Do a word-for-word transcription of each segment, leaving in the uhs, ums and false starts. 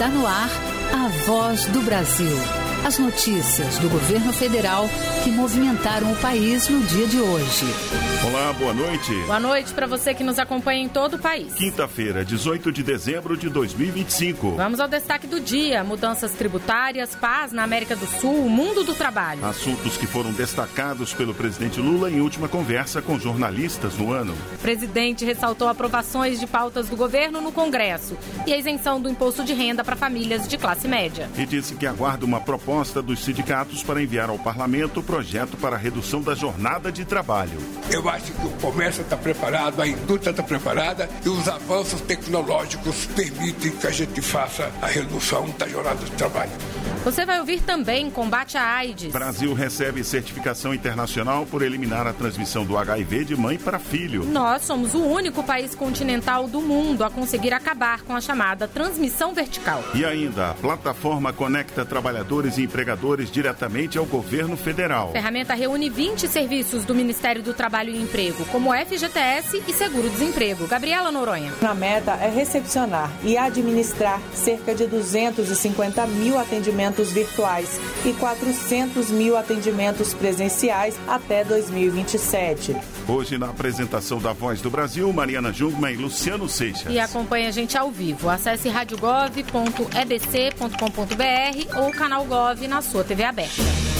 Está no ar a Voz do Brasil. As notícias do governo federal que movimentaram o país no dia de hoje. Olá, boa noite. Boa noite para você que nos acompanha em todo o país. Quinta-feira, dezoito de dezembro de dois mil e vinte e cinco. Vamos ao destaque do dia: mudanças tributárias, paz na América do Sul, o mundo do trabalho. Assuntos que foram destacados pelo presidente Lula em última conversa com jornalistas no ano. O presidente ressaltou aprovações de pautas do governo no Congresso e a isenção do imposto de renda para famílias de classe média. E disse que aguarda uma proposta dos sindicatos para enviar ao parlamento o projeto para a redução da jornada de trabalho. Eu acho que o comércio está preparado, a indústria está preparada e os avanços tecnológicos permitem que a gente faça a redução da jornada de trabalho. Você vai ouvir também combate à AIDS. Brasil recebe certificação internacional por eliminar a transmissão do H I V de mãe para filho. Nós somos o único país continental do mundo a conseguir acabar com a chamada transmissão vertical. E ainda, a plataforma conecta trabalhadores e empregadores diretamente ao governo federal. A ferramenta reúne vinte serviços do Ministério do Trabalho e Emprego, como F G T S e Seguro-Desemprego. Gabriela Noronha. A meta é recepcionar e administrar cerca de duzentos e cinquenta mil atendimentos virtuais e quatrocentos mil atendimentos presenciais até dois mil e vinte e sete. Hoje, na apresentação da Voz do Brasil, Mariana Jungmann e Luciano Seixas. E acompanhe a gente ao vivo. Acesse rádio gov ponto e b c ponto com ponto b r ou canal Gov na sua T V aberta.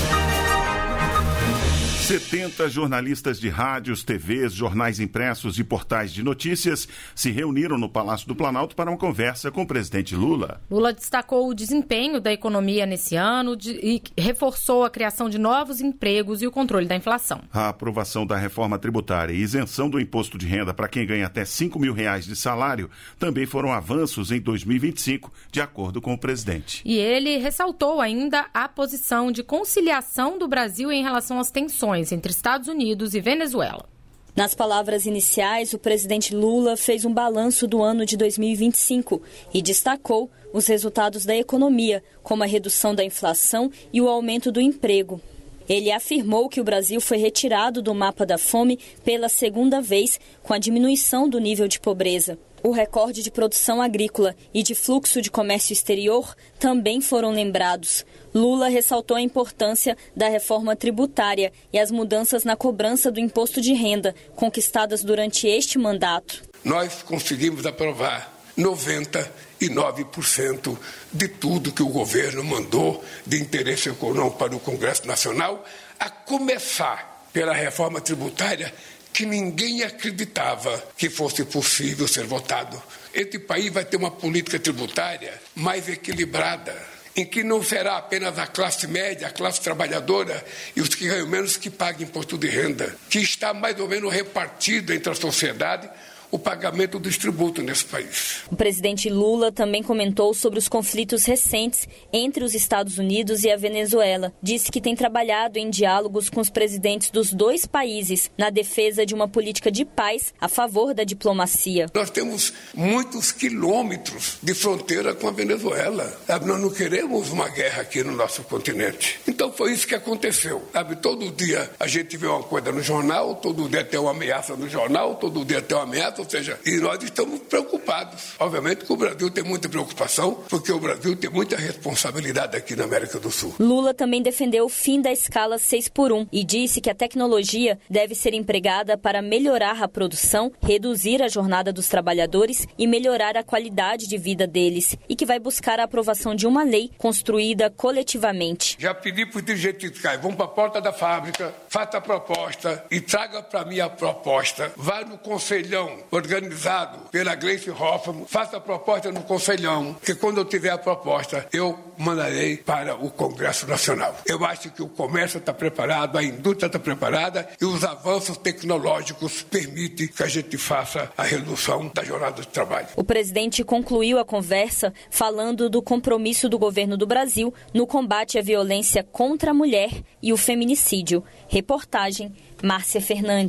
setenta jornalistas de rádios, T Vs, jornais impressos e portais de notícias se reuniram no Palácio do Planalto para uma conversa com o presidente Lula. Lula destacou o desempenho da economia nesse ano e reforçou a criação de novos empregos e o controle da inflação. A aprovação da reforma tributária e isenção do imposto de renda para quem ganha até cinco mil reais de salário também foram avanços em dois mil e vinte e cinco, de acordo com o presidente. E ele ressaltou ainda a posição de conciliação do Brasil em relação às tensões entre Estados Unidos e Venezuela. Nas palavras iniciais, o presidente Lula fez um balanço do ano de dois mil e vinte e cinco e destacou os resultados da economia, como a redução da inflação e o aumento do emprego. Ele afirmou que o Brasil foi retirado do mapa da fome pela segunda vez, com a diminuição do nível de pobreza. O recorde de produção agrícola e de fluxo de comércio exterior também foram lembrados. Lula ressaltou a importância da reforma tributária e as mudanças na cobrança do imposto de renda, conquistadas durante este mandato. Nós conseguimos aprovar noventa e nove por cento de tudo que o governo mandou de interesse econômico para o Congresso Nacional, a começar pela reforma tributária, que ninguém acreditava que fosse possível ser votado. Este país vai ter uma política tributária mais equilibrada, em que não será apenas a classe média, a classe trabalhadora e os que ganham menos que paguem imposto de renda, que está mais ou menos repartido entre a sociedade o pagamento dos tributos nesse país. O presidente Lula também comentou sobre os conflitos recentes entre os Estados Unidos e a Venezuela. Disse que tem trabalhado em diálogos com os presidentes dos dois países na defesa de uma política de paz a favor da diplomacia. Nós temos muitos quilômetros de fronteira com a Venezuela. Sabe? Nós não queremos uma guerra aqui no nosso continente. Então foi isso que aconteceu. Sabe? Todo dia a gente vê uma coisa no jornal, todo dia tem uma ameaça no jornal, todo dia tem uma ameaça. Ou seja, e nós estamos preocupados. Obviamente que o Brasil tem muita preocupação, porque o Brasil tem muita responsabilidade aqui na América do Sul. Lula também defendeu o fim da escala seis por um e disse que a tecnologia deve ser empregada para melhorar a produção, reduzir a jornada dos trabalhadores e melhorar a qualidade de vida deles, e que vai buscar a aprovação de uma lei construída coletivamente. Já pedi para os dirigentes fiscais, vão para a porta da fábrica, faça a proposta e traga para mim a proposta. Vai no conselhão organizado pela Gleice Hoffmann, faça a proposta no Conselhão, que quando eu tiver a proposta, eu mandarei para o Congresso Nacional. Eu acho que o comércio está preparado, a indústria está preparada e os avanços tecnológicos permitem que a gente faça a redução da jornada de trabalho. O presidente concluiu a conversa falando do compromisso do governo do Brasil no combate à violência contra a mulher e o feminicídio. Reportagem Márcia Fernandes.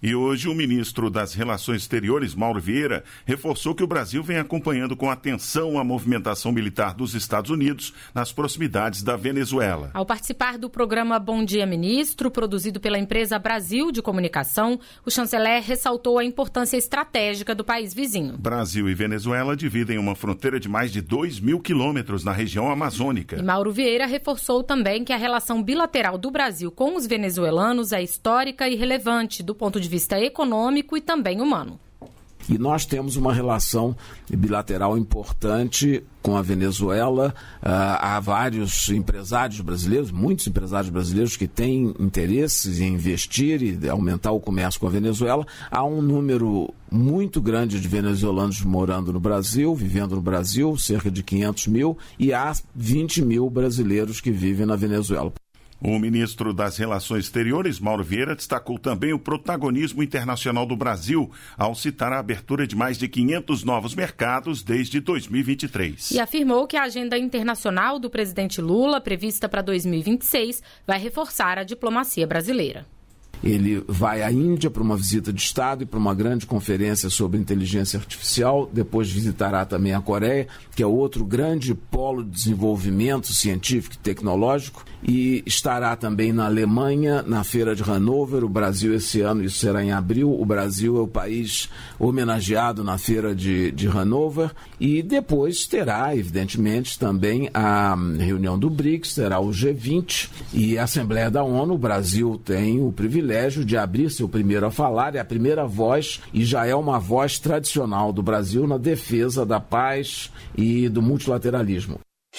E hoje o ministro das Relações Exteriores, Mauro Vieira, reforçou que o Brasil vem acompanhando com atenção a movimentação militar dos Estados Unidos nas proximidades da Venezuela. Ao participar do programa Bom Dia Ministro, produzido pela empresa Brasil de Comunicação, o chanceler ressaltou a importância estratégica do país vizinho. Brasil e Venezuela dividem uma fronteira de mais de dois mil quilômetros na região amazônica. E Mauro Vieira reforçou também que a relação bilateral do Brasil com os venezuelanos é histórica e relevante do ponto de vista econômico e também humano. E nós temos uma relação bilateral importante com a Venezuela. Uh, há vários empresários brasileiros, muitos empresários brasileiros que têm interesses em investir e aumentar o comércio com a Venezuela. Há um número muito grande de venezuelanos morando no Brasil, vivendo no Brasil, cerca de quinhentos mil, e há vinte mil brasileiros que vivem na Venezuela. O ministro das Relações Exteriores, Mauro Vieira, destacou também o protagonismo internacional do Brasil ao citar a abertura de mais de quinhentos novos mercados desde dois mil e vinte e três. E afirmou que a agenda internacional do presidente Lula, prevista para dois mil e vinte e seis, vai reforçar a diplomacia brasileira. Ele vai à Índia para uma visita de Estado e para uma grande conferência sobre inteligência artificial. Depois visitará também a Coreia, que é outro grande polo de desenvolvimento científico e tecnológico. E estará também na Alemanha, na Feira de Hannover. O Brasil, esse ano, isso será em abril. O Brasil é o país homenageado na Feira de, de Hannover. E depois terá, evidentemente, também a reunião do BRICS, terá o G vinte e a Assembleia da ONU. O Brasil tem o privilégio de abrir seu primeiro a falar, é a primeira voz e já é uma voz tradicional do Brasil na defesa da paz e do multilateralismo.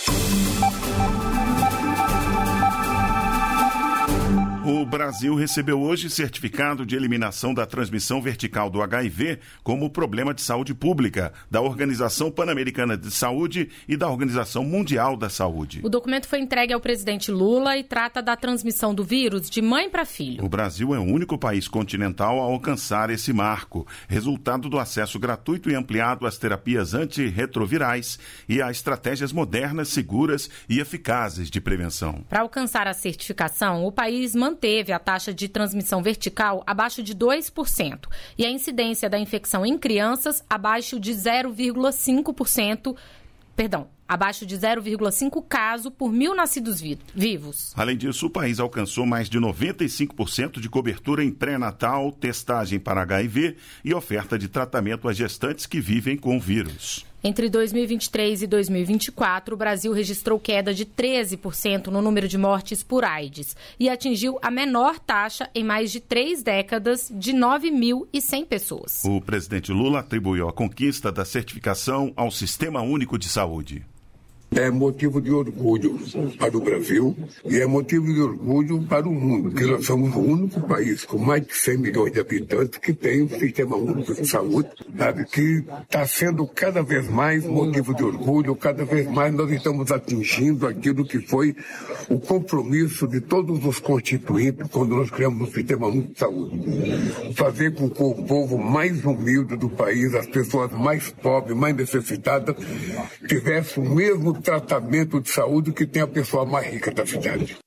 O Brasil recebeu hoje certificado de eliminação da transmissão vertical do H I V como problema de saúde pública da Organização Pan-Americana de Saúde e da Organização Mundial da Saúde. O documento foi entregue ao presidente Lula e trata da transmissão do vírus de mãe para filho. O Brasil é o único país continental a alcançar esse marco, resultado do acesso gratuito e ampliado às terapias antirretrovirais e a estratégias modernas, seguras e eficazes de prevenção. Para alcançar a certificação, o país manteve Teve a taxa de transmissão vertical abaixo de dois por cento e a incidência da infecção em crianças abaixo de zero vírgula cinco por cento, perdão, abaixo de zero vírgula cinco casos por mil nascidos vi- vivos. Além disso, o país alcançou mais de noventa e cinco por cento de cobertura em pré-natal, testagem para H I V e oferta de tratamento a gestantes que vivem com o vírus. Entre dois mil e vinte e três e dois mil e vinte e quatro, o Brasil registrou queda de treze por cento no número de mortes por AIDS e atingiu a menor taxa em mais de três décadas, de nove mil e cem pessoas. O presidente Lula atribuiu a conquista da certificação ao Sistema Único de Saúde. É motivo de orgulho para o Brasil e é motivo de orgulho para o mundo, que nós somos o único país com mais de cem milhões de habitantes que tem um sistema único de saúde, sabe, que está sendo cada vez mais motivo de orgulho, cada vez mais nós estamos atingindo aquilo que foi o compromisso de todos os constituintes quando nós criamos um sistema único de saúde. Fazer com que o povo mais humilde do país, as pessoas mais pobres, mais necessitadas, tivessem o mesmo tratamento de saúde que tem a pessoa mais rica da cidade.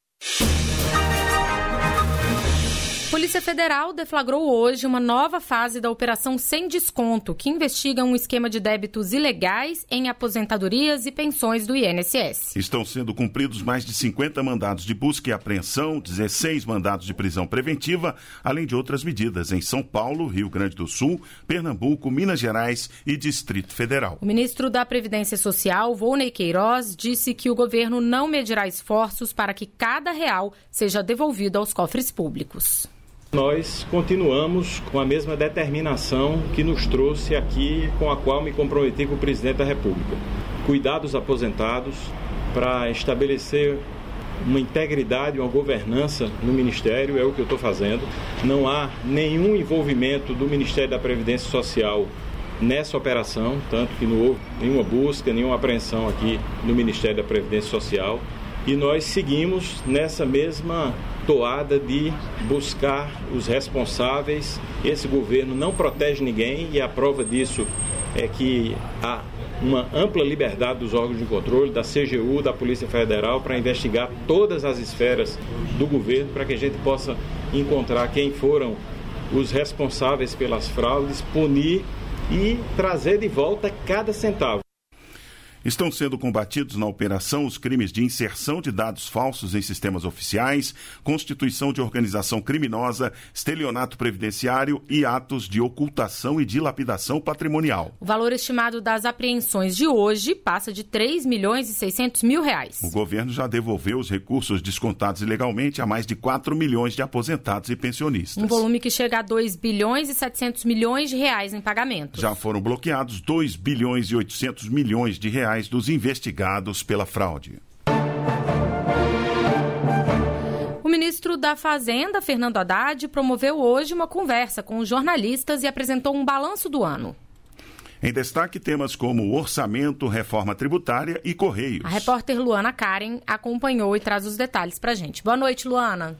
Polícia Federal deflagrou hoje uma nova fase da Operação Sem Desconto, que investiga um esquema de débitos ilegais em aposentadorias e pensões do I N S S. Estão sendo cumpridos mais de cinquenta mandados de busca e apreensão, dezesseis mandados de prisão preventiva, além de outras medidas em São Paulo, Rio Grande do Sul, Pernambuco, Minas Gerais e Distrito Federal. O ministro da Previdência Social, Volney Queiroz, disse que o governo não medirá esforços para que cada real seja devolvido aos cofres públicos. Nós continuamos com a mesma determinação que nos trouxe aqui, com a qual me comprometi com o presidente da República. Cuidar dos aposentados para estabelecer uma integridade, uma governança no Ministério, é o que eu estou fazendo. Não há nenhum envolvimento do Ministério da Previdência Social nessa operação, tanto que não houve nenhuma busca, nenhuma apreensão aqui no Ministério da Previdência Social. E nós seguimos nessa mesma toada de buscar os responsáveis. Esse governo não protege ninguém e a prova disso é que há uma ampla liberdade dos órgãos de controle, da C G U, da Polícia Federal, para investigar todas as esferas do governo, para que a gente possa encontrar quem foram os responsáveis pelas fraudes, punir e trazer de volta cada centavo. Estão sendo combatidos na operação os crimes de inserção de dados falsos em sistemas oficiais, constituição de organização criminosa, estelionato previdenciário e atos de ocultação e dilapidação patrimonial. O valor estimado das apreensões de hoje passa de três milhões e seiscentos mil reais. O governo já devolveu os recursos descontados ilegalmente a mais de quatro milhões de aposentados e pensionistas. Um volume que chega a dois bilhões e setecentos milhões de reais em pagamentos. Já foram bloqueados dois bilhões e oitocentos milhões de reais dos investigados pela fraude. O ministro da Fazenda, Fernando Haddad, promoveu hoje uma conversa com os jornalistas e apresentou um balanço do ano. Em destaque, temas como orçamento, reforma tributária e Correios. A repórter Luana Karen acompanhou e traz os detalhes para a gente. Boa noite, Luana.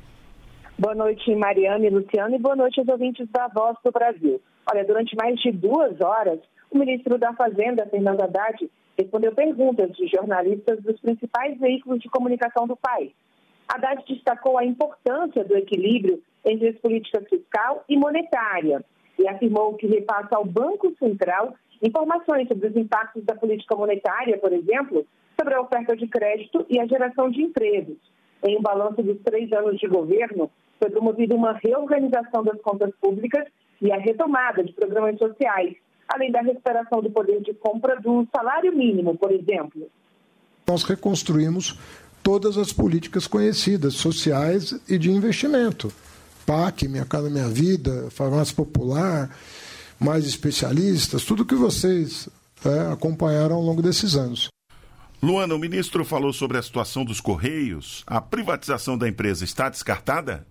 Boa noite, Mariana e Luciano, e boa noite aos ouvintes da Voz do Brasil. Olha, durante mais de duas horas, o ministro da Fazenda, Fernando Haddad, respondeu perguntas de jornalistas dos principais veículos de comunicação do país. Haddad destacou a importância do equilíbrio entre as políticas fiscal e monetária e afirmou que repassa ao Banco Central informações sobre os impactos da política monetária, por exemplo, sobre a oferta de crédito e a geração de empregos. Em um balanço dos três anos de governo, foi promovida uma reorganização das contas públicas e a retomada de programas sociais, além da recuperação do poder de compra do salário mínimo, por exemplo. Nós reconstruímos todas as políticas conhecidas, sociais e de investimento. P A C, Minha Casa Minha Vida, Farmácia Popular, mais especialistas, tudo que vocês é, acompanharam ao longo desses anos. Luana, o ministro falou sobre a situação dos Correios. A privatização da empresa está descartada?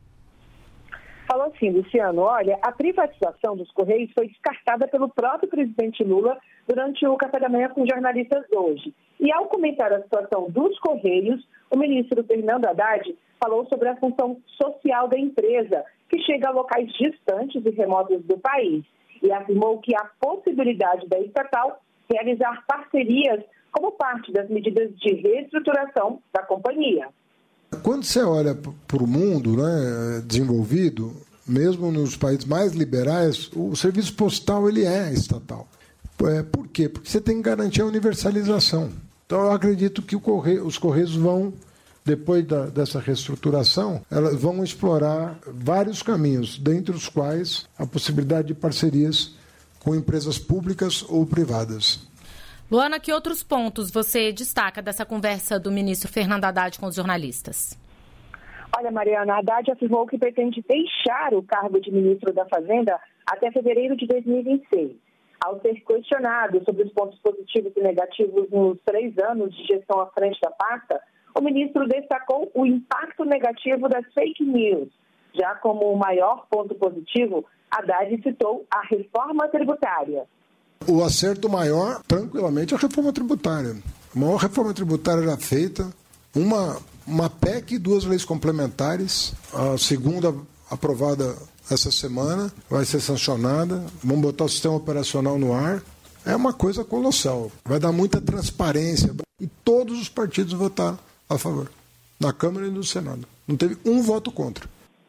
Falou assim, Luciano, olha, a privatização dos Correios foi descartada pelo próprio presidente Lula durante o café da manhã com jornalistas hoje. E ao comentar a situação dos Correios, o ministro Fernando Haddad falou sobre a função social da empresa, que chega a locais distantes e remotos do país, e afirmou que há possibilidade da estatal realizar parcerias como parte das medidas de reestruturação da companhia. Quando você olha para o mundo, né, desenvolvido, mesmo nos países mais liberais, o serviço postal ele é estatal. É, por quê? Porque você tem que garantir a universalização. Então, eu acredito que o Correio, os Correios vão, depois da, dessa reestruturação, elas vão explorar vários caminhos, dentre os quais a possibilidade de parcerias com empresas públicas ou privadas. Luana, que outros pontos você destaca dessa conversa do ministro Fernando Haddad com os jornalistas? Olha, Mariana, Haddad afirmou que pretende deixar o cargo de ministro da Fazenda até fevereiro de dois mil e vinte e seis. Ao ser questionado sobre os pontos positivos e negativos nos três anos de gestão à frente da pasta, o ministro destacou o impacto negativo das fake news. Já como o maior ponto positivo, Haddad citou a reforma tributária. O acerto maior, tranquilamente, é a reforma tributária. A maior reforma tributária já feita, uma, uma P E C e duas leis complementares, a segunda aprovada essa semana, vai ser sancionada, vamos botar o sistema operacional no ar. É uma coisa colossal, vai dar muita transparência e todos os partidos votaram a favor, na Câmara e no Senado. Não teve um voto contra.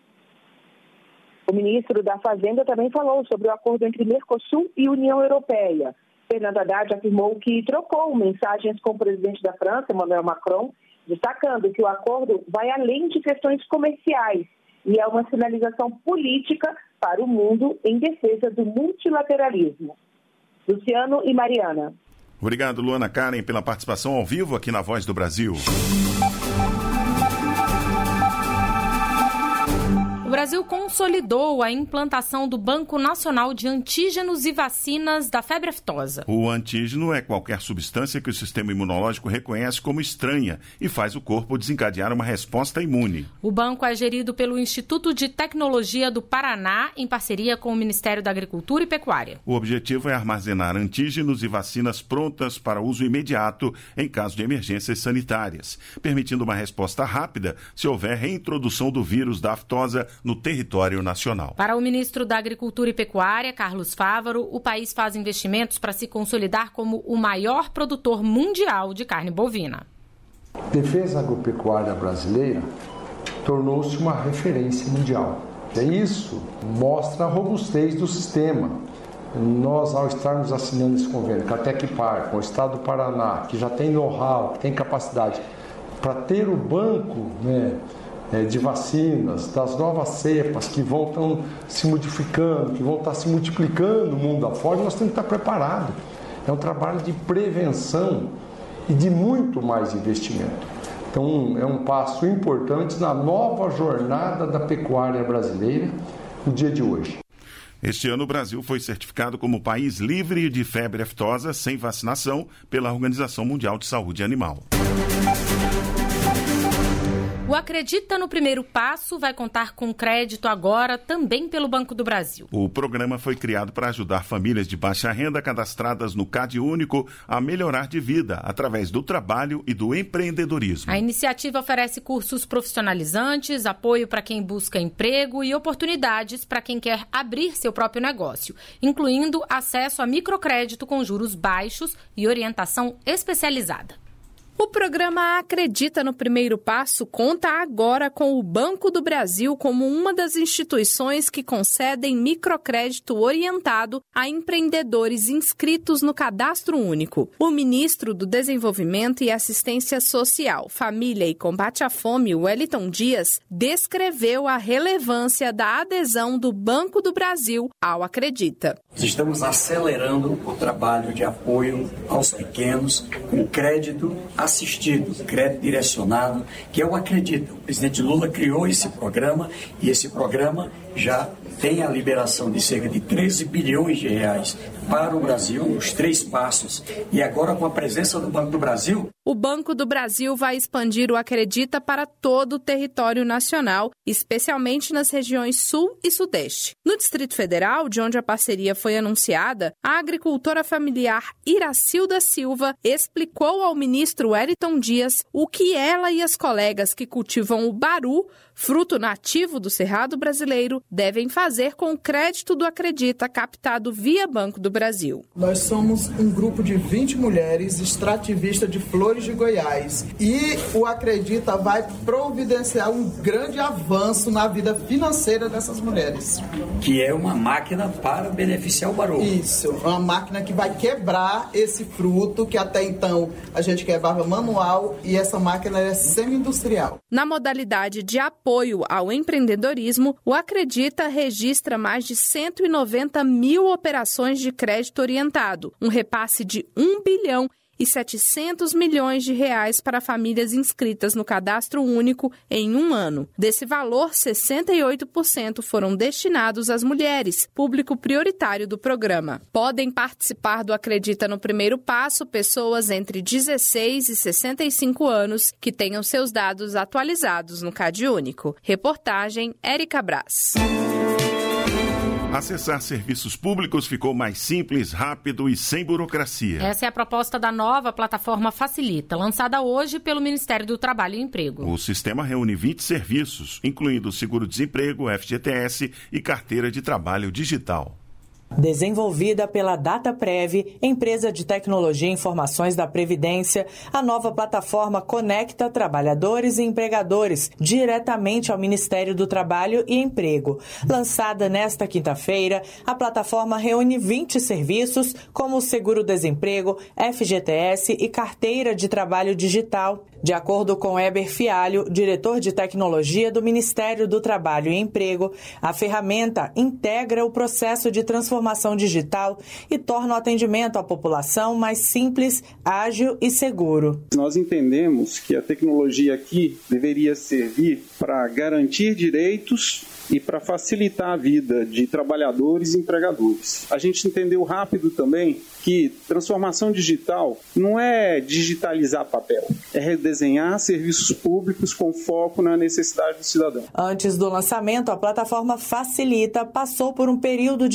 O ministro da Fazenda também falou sobre o acordo entre Mercosul e União Europeia. Fernando Haddad afirmou que trocou mensagens com o presidente da França, Emmanuel Macron, destacando que o acordo vai além de questões comerciais e é uma sinalização política para o mundo em defesa do multilateralismo. Luciano e Mariana. Obrigado, Luana Karen, pela participação ao vivo aqui na Voz do Brasil. O Brasil consolidou a implantação do Banco Nacional de Antígenos e Vacinas da Febre Aftosa. O antígeno é qualquer substância que o sistema imunológico reconhece como estranha e faz o corpo desencadear uma resposta imune. O banco é gerido pelo Instituto de Tecnologia do Paraná, em parceria com o Ministério da Agricultura e Pecuária. O objetivo é armazenar antígenos e vacinas prontas para uso imediato em caso de emergências sanitárias, permitindo uma resposta rápida se houver reintrodução do vírus da aftosa no território nacional. Para o ministro da Agricultura e Pecuária, Carlos Fávaro, o país faz investimentos para se consolidar como o maior produtor mundial de carne bovina. A defesa agropecuária brasileira tornou-se uma referência mundial. Isso mostra a robustez do sistema. Nós, ao estarmos assinando esse convênio com a Tecpar, com o Estado do Paraná, que já tem know-how, que tem capacidade, para ter o banco, né, de vacinas, das novas cepas que vão estar se modificando, que vão estar se multiplicando no mundo afora, nós temos que estar preparados. É um trabalho de prevenção e de muito mais investimento. Então, é um passo importante na nova jornada da pecuária brasileira, no dia de hoje. Este ano, o Brasil foi certificado como país livre de febre aftosa sem vacinação pela Organização Mundial de Saúde Animal. O Acredita no Primeiro Passo vai contar com crédito agora também pelo Banco do Brasil. O programa foi criado para ajudar famílias de baixa renda cadastradas no Cade Único a melhorar de vida através do trabalho e do empreendedorismo. A iniciativa oferece cursos profissionalizantes, apoio para quem busca emprego e oportunidades para quem quer abrir seu próprio negócio, incluindo acesso a microcrédito com juros baixos e orientação especializada. O programa Acredita no Primeiro Passo conta agora com o Banco do Brasil como uma das instituições que concedem microcrédito orientado a empreendedores inscritos no Cadastro Único. O ministro do Desenvolvimento e Assistência Social, Família e Combate à Fome, Wellington Dias, descreveu a relevância da adesão do Banco do Brasil ao Acredita. Estamos acelerando o trabalho de apoio aos pequenos com crédito assistido, crédito direcionado, que é o Acredita. O presidente Lula criou esse programa e esse programa já tem a liberação de cerca de treze bilhões de reais para o Brasil, os três passos. E agora, com a presença do Banco do Brasil... O Banco do Brasil vai expandir o Acredita para todo o território nacional, especialmente nas regiões Sul e Sudeste. No Distrito Federal, de onde a parceria foi anunciada, a agricultora familiar Iracilda Silva explicou ao ministro Wellington Dias o que ela e as colegas que cultivam o baru, fruto nativo do Cerrado brasileiro, devem fazer com o crédito do Acredita captado via Banco do Brasil. Nós somos um grupo de vinte mulheres extrativistas de Flores de Goiás e o Acredita vai providenciar um grande avanço na vida financeira dessas mulheres. Que é uma máquina para beneficiar o baru. Isso, uma máquina que vai quebrar esse fruto que até então a gente quebrava manual e essa máquina é semi-industrial. Na modalidade de apoio ao empreendedorismo, o Acredita registra mais de cento e noventa mil operações de crédito orientado, um repasse de um bilhão e setecentos milhões de reais para famílias inscritas no Cadastro Único em um ano. Desse valor, sessenta e oito por cento foram destinados às mulheres, público prioritário do programa. Podem participar do Acredita no Primeiro Passo pessoas entre dezesseis e sessenta e cinco anos que tenham seus dados atualizados no Cade Único. Reportagem Érica Braz. Acessar serviços públicos ficou mais simples, rápido e sem burocracia. Essa é a proposta da nova plataforma Facilita, lançada hoje pelo Ministério do Trabalho e Emprego. O sistema reúne vinte serviços, incluindo seguro-desemprego, F G T S e carteira de trabalho digital. Desenvolvida pela DataPrev, empresa de tecnologia e informações da Previdência, a nova plataforma conecta trabalhadores e empregadores diretamente ao Ministério do Trabalho e Emprego. Lançada nesta quinta-feira, a plataforma reúne vinte serviços, como seguro-desemprego, F G T S e carteira de trabalho digital. De acordo com Eber Fialho, diretor de tecnologia do Ministério do Trabalho e Emprego, a ferramenta integra o processo de transformação digital e torna o atendimento à população mais simples, ágil e seguro. Nós entendemos que a tecnologia aqui deveria servir para garantir direitos e para facilitar a vida de trabalhadores e empregadores. A gente entendeu rápido também que transformação digital não é digitalizar papel, é redesenhar serviços públicos com foco na necessidade do cidadão. Antes do lançamento, a plataforma Facilita passou por um período de teste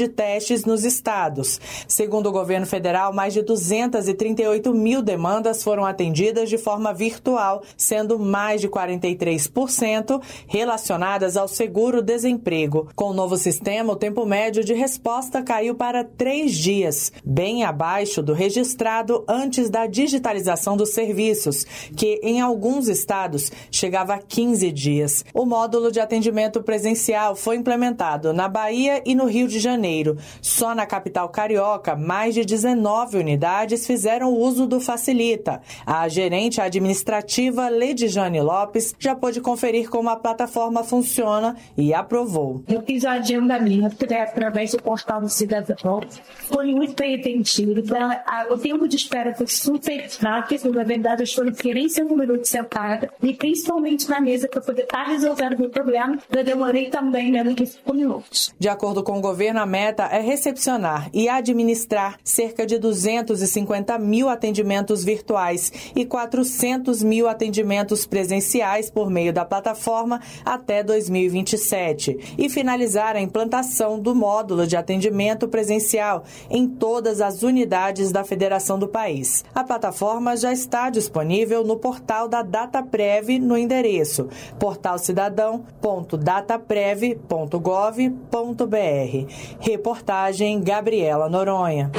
testes nos estados. Segundo o governo federal, mais de duzentas e trinta e oito mil demandas foram atendidas de forma virtual, sendo mais de quarenta e três por cento relacionadas ao seguro-desemprego. Com o novo sistema, o tempo médio de resposta caiu para três dias, bem abaixo do registrado antes da digitalização dos serviços, que em alguns estados chegava a quinze dias. O módulo de atendimento presencial foi implementado na Bahia e no Rio de Janeiro. Só na capital carioca, mais de dezenove unidades fizeram uso do Facilita. A gerente administrativa Ledijane Lopes já pôde conferir como a plataforma funciona e aprovou. Eu fiz a agendamento através do portal do cidadão. Foi muito bem atendido. O tempo de espera foi super rápido. Na verdade, eu estou nem cinco minutos sentada. E principalmente na mesa para poder estar resolvendo o meu problema. Eu demorei também menos de cinco minutos. De acordo com o governo, a meta é recepcionar e administrar cerca de duzentos e cinquenta mil atendimentos virtuais e quatrocentos mil atendimentos presenciais por meio da plataforma até dois mil e vinte e sete e finalizar a implantação do módulo de atendimento presencial em todas as unidades da federação do país. A plataforma já está disponível no portal da Dataprev no endereço portal cidadão ponto dataprev ponto gov ponto br. Reportagem Gabriela Noronha.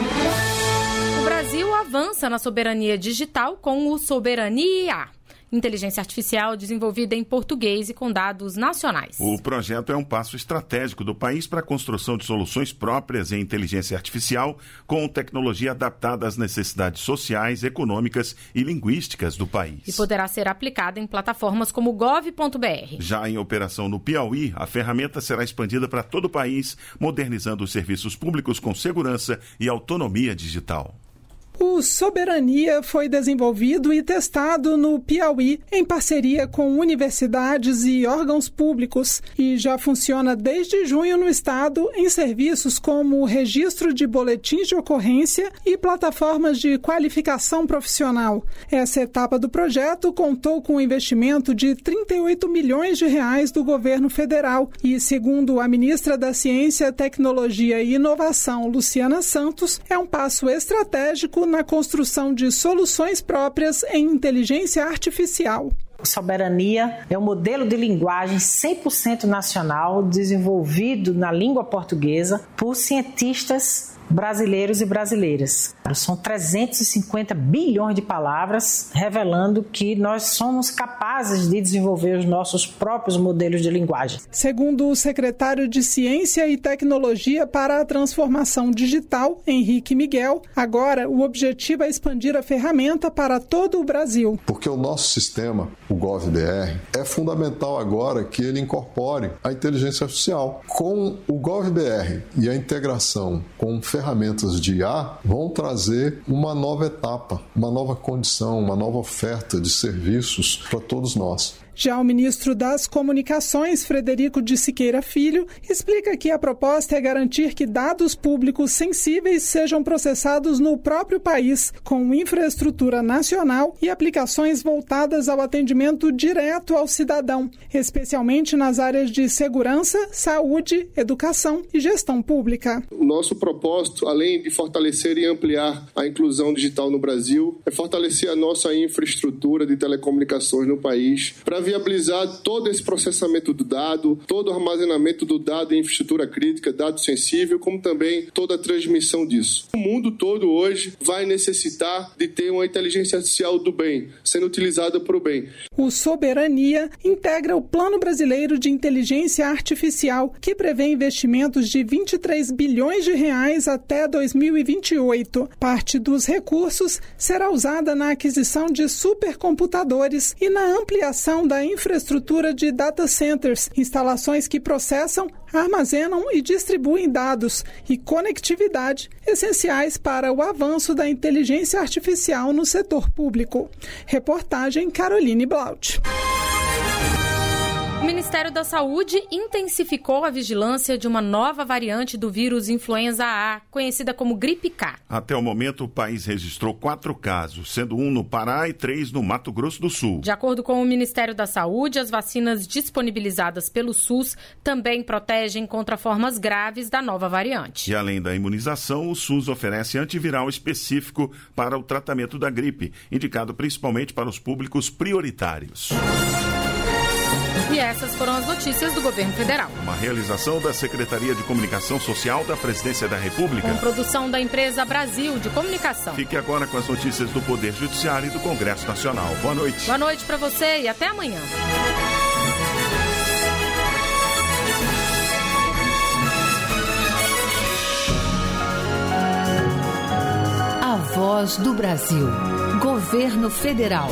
O Brasil avança na soberania digital com o Soberania, inteligência artificial desenvolvida em português e com dados nacionais. O projeto é um passo estratégico do país para a construção de soluções próprias em inteligência artificial com tecnologia adaptada às necessidades sociais, econômicas e linguísticas do país. E poderá ser aplicada em plataformas como gov ponto br. Já em operação no Piauí, a ferramenta será expandida para todo o país, modernizando os serviços públicos com segurança e autonomia digital. O Soberania foi desenvolvido e testado no Piauí em parceria com universidades e órgãos públicos e já funciona desde junho no estado em serviços como o registro de boletins de ocorrência e plataformas de qualificação profissional. Essa etapa do projeto contou com um investimento de trinta e oito milhões de reais do governo federal e, segundo a ministra da Ciência, Tecnologia e Inovação, Luciana Santos, é um passo estratégico na construção de soluções próprias em inteligência artificial. Soberania é um modelo de linguagem cem por cento nacional desenvolvido na língua portuguesa por cientistas brasileiros e brasileiras. São trezentos e cinquenta bilhões de palavras, revelando que nós somos capazes de desenvolver os nossos próprios modelos de linguagem. Segundo o secretário de Ciência e Tecnologia para a Transformação Digital, Henrique Miguel, agora o objetivo é expandir a ferramenta para todo o Brasil. Porque o nosso sistema, o GovBR, é fundamental agora que ele incorpore a inteligência artificial. Com o GovBR e a integração com ferramentas de I A vão trazer uma nova etapa, uma nova condição, uma nova oferta de serviços para todos nós. Já o ministro das Comunicações, Frederico de Siqueira Filho, explica que a proposta é garantir que dados públicos sensíveis sejam processados no próprio país, com infraestrutura nacional e aplicações voltadas ao atendimento direto ao cidadão, especialmente nas áreas de segurança, saúde, educação e gestão pública. O nosso propósito, além de fortalecer e ampliar a inclusão digital no Brasil, é fortalecer a nossa infraestrutura de telecomunicações no país para viabilizar todo esse processamento do dado, todo o armazenamento do dado em infraestrutura crítica, dado sensível, como também toda a transmissão disso. O mundo todo hoje vai necessitar de ter uma inteligência artificial do bem, sendo utilizada para o bem. O Soberania integra o Plano Brasileiro de Inteligência Artificial, que prevê investimentos de vinte e três bilhões de reais até dois mil e vinte e oito. Parte dos recursos será usada na aquisição de supercomputadores e na ampliação da infraestrutura de data centers, instalações que processam, armazenam e distribuem dados e conectividade essenciais para o avanço da inteligência artificial no setor público. Reportagem Caroline Blaut. O Ministério Ministério da Saúde intensificou a vigilância de uma nova variante do vírus influenza A, conhecida como gripe K. Até o momento, o país registrou quatro casos, sendo um no Pará e três no Mato Grosso do Sul. De acordo com o Ministério da Saúde, as vacinas disponibilizadas pelo SUS também protegem contra formas graves da nova variante. E além da imunização, o SUS oferece antiviral específico para o tratamento da gripe, indicado principalmente para os públicos prioritários. E essas foram as notícias do Governo Federal. Uma realização da Secretaria de Comunicação Social da Presidência da República. Com produção da empresa Brasil de Comunicação. Fique agora com as notícias do Poder Judiciário e do Congresso Nacional. Boa noite. Boa noite para você e até amanhã. A Voz do Brasil. Governo Federal.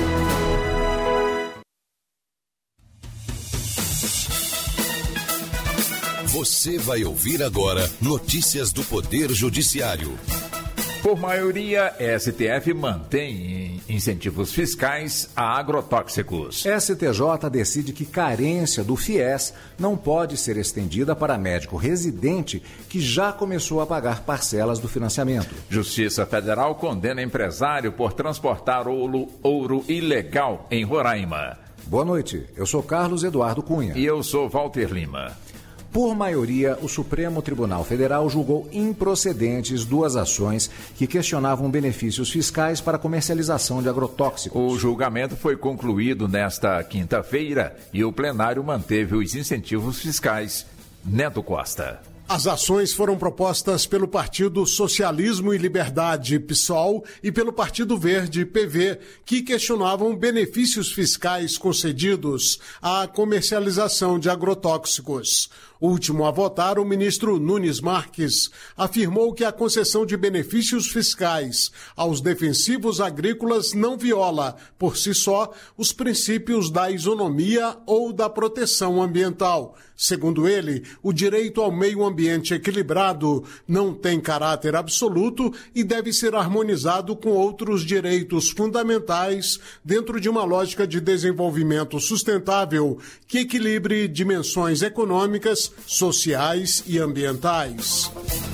Você vai ouvir agora notícias do Poder Judiciário. Por maioria, S T F mantém incentivos fiscais a agrotóxicos. S T J decide que carência do FIES não pode ser estendida para médico residente que já começou a pagar parcelas do financiamento. Justiça Federal condena empresário por transportar ouro, ouro ilegal em Roraima. Boa noite, eu sou Carlos Eduardo Cunha. E eu sou Walter Lima. Por maioria, o Supremo Tribunal Federal julgou improcedentes duas ações que questionavam benefícios fiscais para comercialização de agrotóxicos. O julgamento foi concluído nesta quinta-feira e o plenário manteve os incentivos fiscais. Neto Costa. As ações foram propostas pelo Partido Socialismo e Liberdade, PSOL, e pelo Partido Verde, P V, que questionavam benefícios fiscais concedidos à comercialização de agrotóxicos. Último a votar, o ministro Nunes Marques afirmou que a concessão de benefícios fiscais aos defensivos agrícolas não viola, por si só, os princípios da isonomia ou da proteção ambiental. Segundo ele, o direito ao meio ambiente equilibrado não tem caráter absoluto e deve ser harmonizado com outros direitos fundamentais dentro de uma lógica de desenvolvimento sustentável que equilibre dimensões econômicas, sociais e ambientais.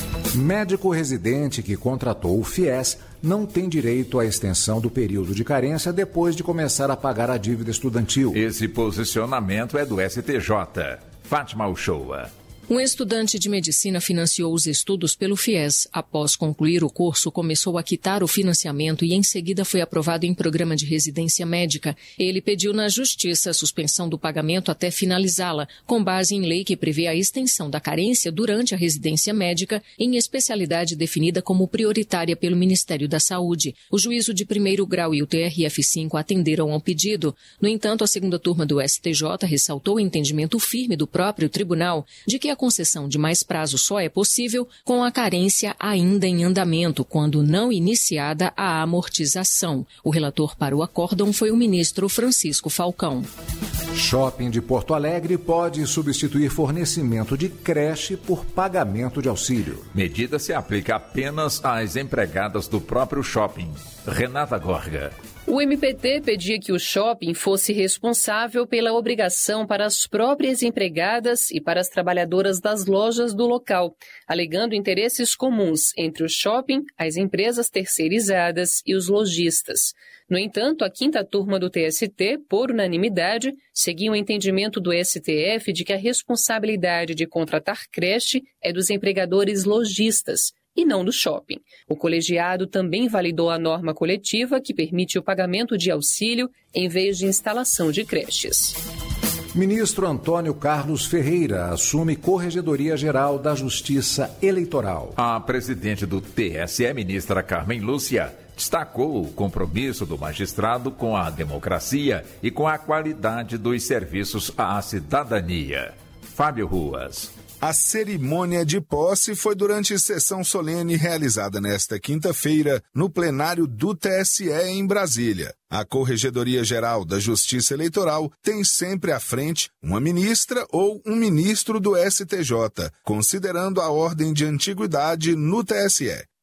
Médico residente que contratou o FIES não tem direito à extensão do período de carência depois de começar a pagar a dívida estudantil. Esse posicionamento é do S T J. Fátima Uchoa. Um estudante de medicina financiou os estudos pelo FIES. Após concluir o curso, começou a quitar o financiamento e em seguida foi aprovado em programa de residência médica. Ele pediu na justiça a suspensão do pagamento até finalizá-la, com base em lei que prevê a extensão da carência durante a residência médica, em especialidade definida como prioritária pelo Ministério da Saúde. O juízo de primeiro grau e o T R F cinco atenderam ao pedido. No entanto, a segunda turma do S T J ressaltou o entendimento firme do próprio tribunal de que a concessão de mais prazo só é possível com a carência ainda em andamento, quando não iniciada a amortização. O relator para o acórdão foi o ministro Francisco Falcão. Shopping de Porto Alegre pode substituir fornecimento de creche por pagamento de auxílio. Medida se aplica apenas às empregadas do próprio shopping. Renata Gorga. O M P T pedia que o shopping fosse responsável pela obrigação para as próprias empregadas e para as trabalhadoras das lojas do local, alegando interesses comuns entre o shopping, as empresas terceirizadas e os lojistas. No entanto, a quinta turma do T S T, por unanimidade, seguiu o entendimento do S T F de que a responsabilidade de contratar creche é dos empregadores lojistas e não do shopping. O colegiado também validou a norma coletiva que permite o pagamento de auxílio em vez de instalação de creches. Ministro Antônio Carlos Ferreira assume Corregedoria Geral da Justiça Eleitoral. A presidente do T S E, ministra Carmen Lúcia, destacou o compromisso do magistrado com a democracia e com a qualidade dos serviços à cidadania. Fábio Ruas. A cerimônia de posse foi durante sessão solene realizada nesta quinta-feira no plenário do T S E em Brasília. A Corregedoria Geral da Justiça Eleitoral tem sempre à frente uma ministra ou um ministro do S T J, considerando a ordem de antiguidade no T S E.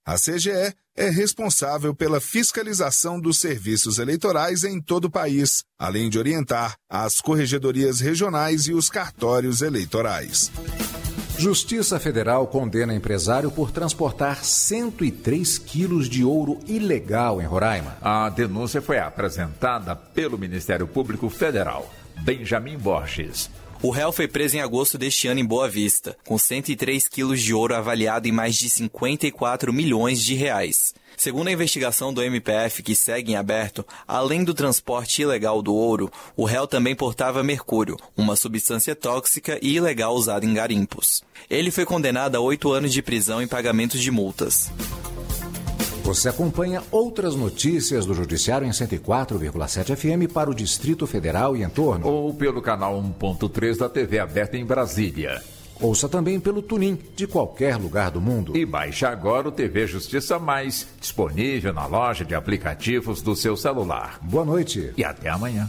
A C G E é responsável pela fiscalização dos serviços eleitorais em todo o país, além de orientar as corregedorias regionais e os cartórios eleitorais. Justiça Federal condena empresário por transportar cento e três quilos de ouro ilegal em Roraima. A denúncia foi apresentada pelo Ministério Público Federal. Benjamin Borges. O réu foi preso em agosto deste ano em Boa Vista, com cento e três quilos de ouro avaliado em mais de cinquenta e quatro milhões de reais. Segundo a investigação do M P F, que segue em aberto, além do transporte ilegal do ouro, o réu também portava mercúrio, uma substância tóxica e ilegal usada em garimpos. Ele foi condenado a oito anos de prisão e pagamentos de multas. Você acompanha outras notícias do Judiciário em cento e quatro vírgula sete F M para o Distrito Federal e entorno. Ou pelo canal um ponto três da T V aberta em Brasília. Ouça também pelo TuneIn de qualquer lugar do mundo. E baixe agora o T V Justiça Mais, disponível na loja de aplicativos do seu celular. Boa noite. E até amanhã.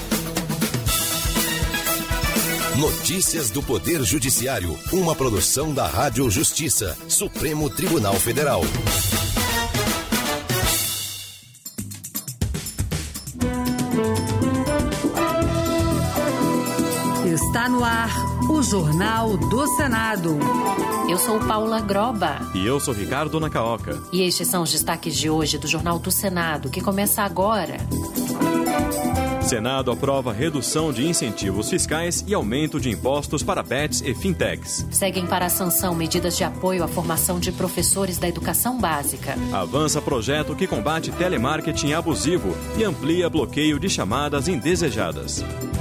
Notícias do Poder Judiciário, uma produção da Rádio Justiça, Supremo Tribunal Federal. Está no ar o Jornal do Senado. Eu sou Paula Groba. E eu sou Ricardo Nacaoca. E estes são os destaques de hoje do Jornal do Senado, que começa agora. Senado aprova redução de incentivos fiscais e aumento de impostos para bets e fintechs. Seguem para a sanção medidas de apoio à formação de professores da educação básica. Avança projeto que combate telemarketing abusivo e amplia bloqueio de chamadas indesejadas.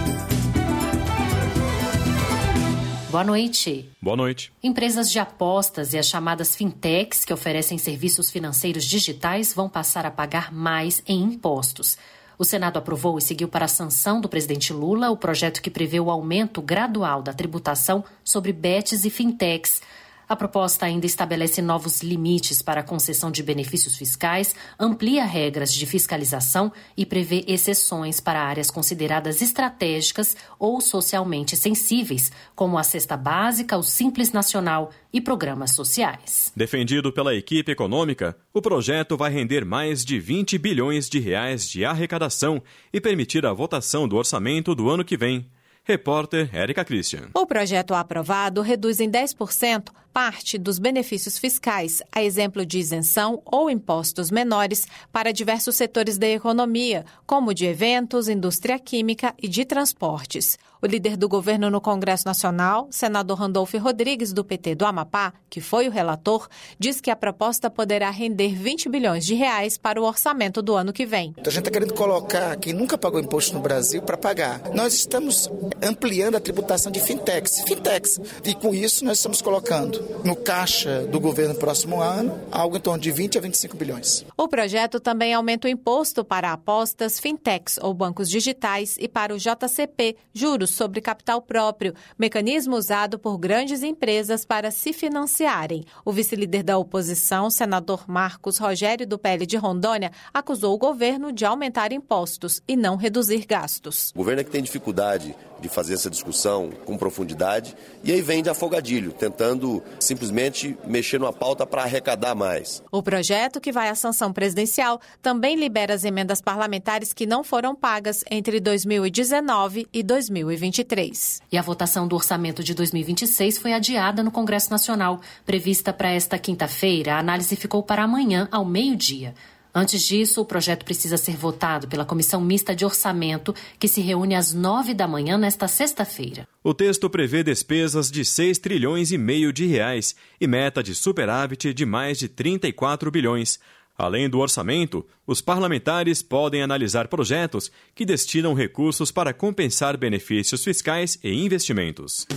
Boa noite. Boa noite. Empresas de apostas e as chamadas fintechs, que oferecem serviços financeiros digitais, vão passar a pagar mais em impostos. O Senado aprovou e seguiu para a sanção do presidente Lula o projeto que prevê o aumento gradual da tributação sobre bets e fintechs. A proposta ainda estabelece novos limites para a concessão de benefícios fiscais, amplia regras de fiscalização e prevê exceções para áreas consideradas estratégicas ou socialmente sensíveis, como a cesta básica, o Simples Nacional e programas sociais. Defendido pela equipe econômica, o projeto vai render mais de vinte bilhões de reais de arrecadação e permitir a votação do orçamento do ano que vem. Repórter Érica Christian. O projeto aprovado reduz em dez por cento parte dos benefícios fiscais, a exemplo de isenção ou impostos menores para diversos setores da economia, como de eventos, indústria química e de transportes. O líder do governo no Congresso Nacional, senador Randolfo Rodrigues, do P T do Amapá, que foi o relator, diz que a proposta poderá render vinte bilhões de reais para o orçamento do ano que vem. A gente está querendo colocar quem nunca pagou imposto no Brasil para pagar. Nós estamos ampliando a tributação de fintechs, fintechs, e com isso nós estamos colocando no caixa do governo no próximo ano algo em torno de vinte a vinte e cinco bilhões. O projeto também aumenta o imposto para apostas, fintechs ou bancos digitais e para o J C P, juros sobre capital próprio, mecanismo usado por grandes empresas para se financiarem. O vice-líder da oposição, senador Marcos Rogério, do P L de Rondônia, acusou o governo de aumentar impostos e não reduzir gastos. O governo é que tem dificuldade de fazer essa discussão com profundidade e aí vem de afogadilho, tentando simplesmente mexer numa pauta para arrecadar mais. O projeto, que vai à sanção presidencial, também libera as emendas parlamentares que não foram pagas entre dois mil e dezenove e dois mil e vinte e três. E a votação do orçamento de dois mil e vinte e seis foi adiada no Congresso Nacional. Prevista para esta quinta-feira, a análise ficou para amanhã, ao meio-dia. Antes disso, o projeto precisa ser votado pela Comissão Mista de Orçamento, que se reúne às nove da manhã nesta sexta-feira. O texto prevê despesas de seis trilhões e meio de reais e meta de superávit de mais de trinta e quatro bilhões. Além do orçamento, os parlamentares podem analisar projetos que destinam recursos para compensar benefícios fiscais e investimentos.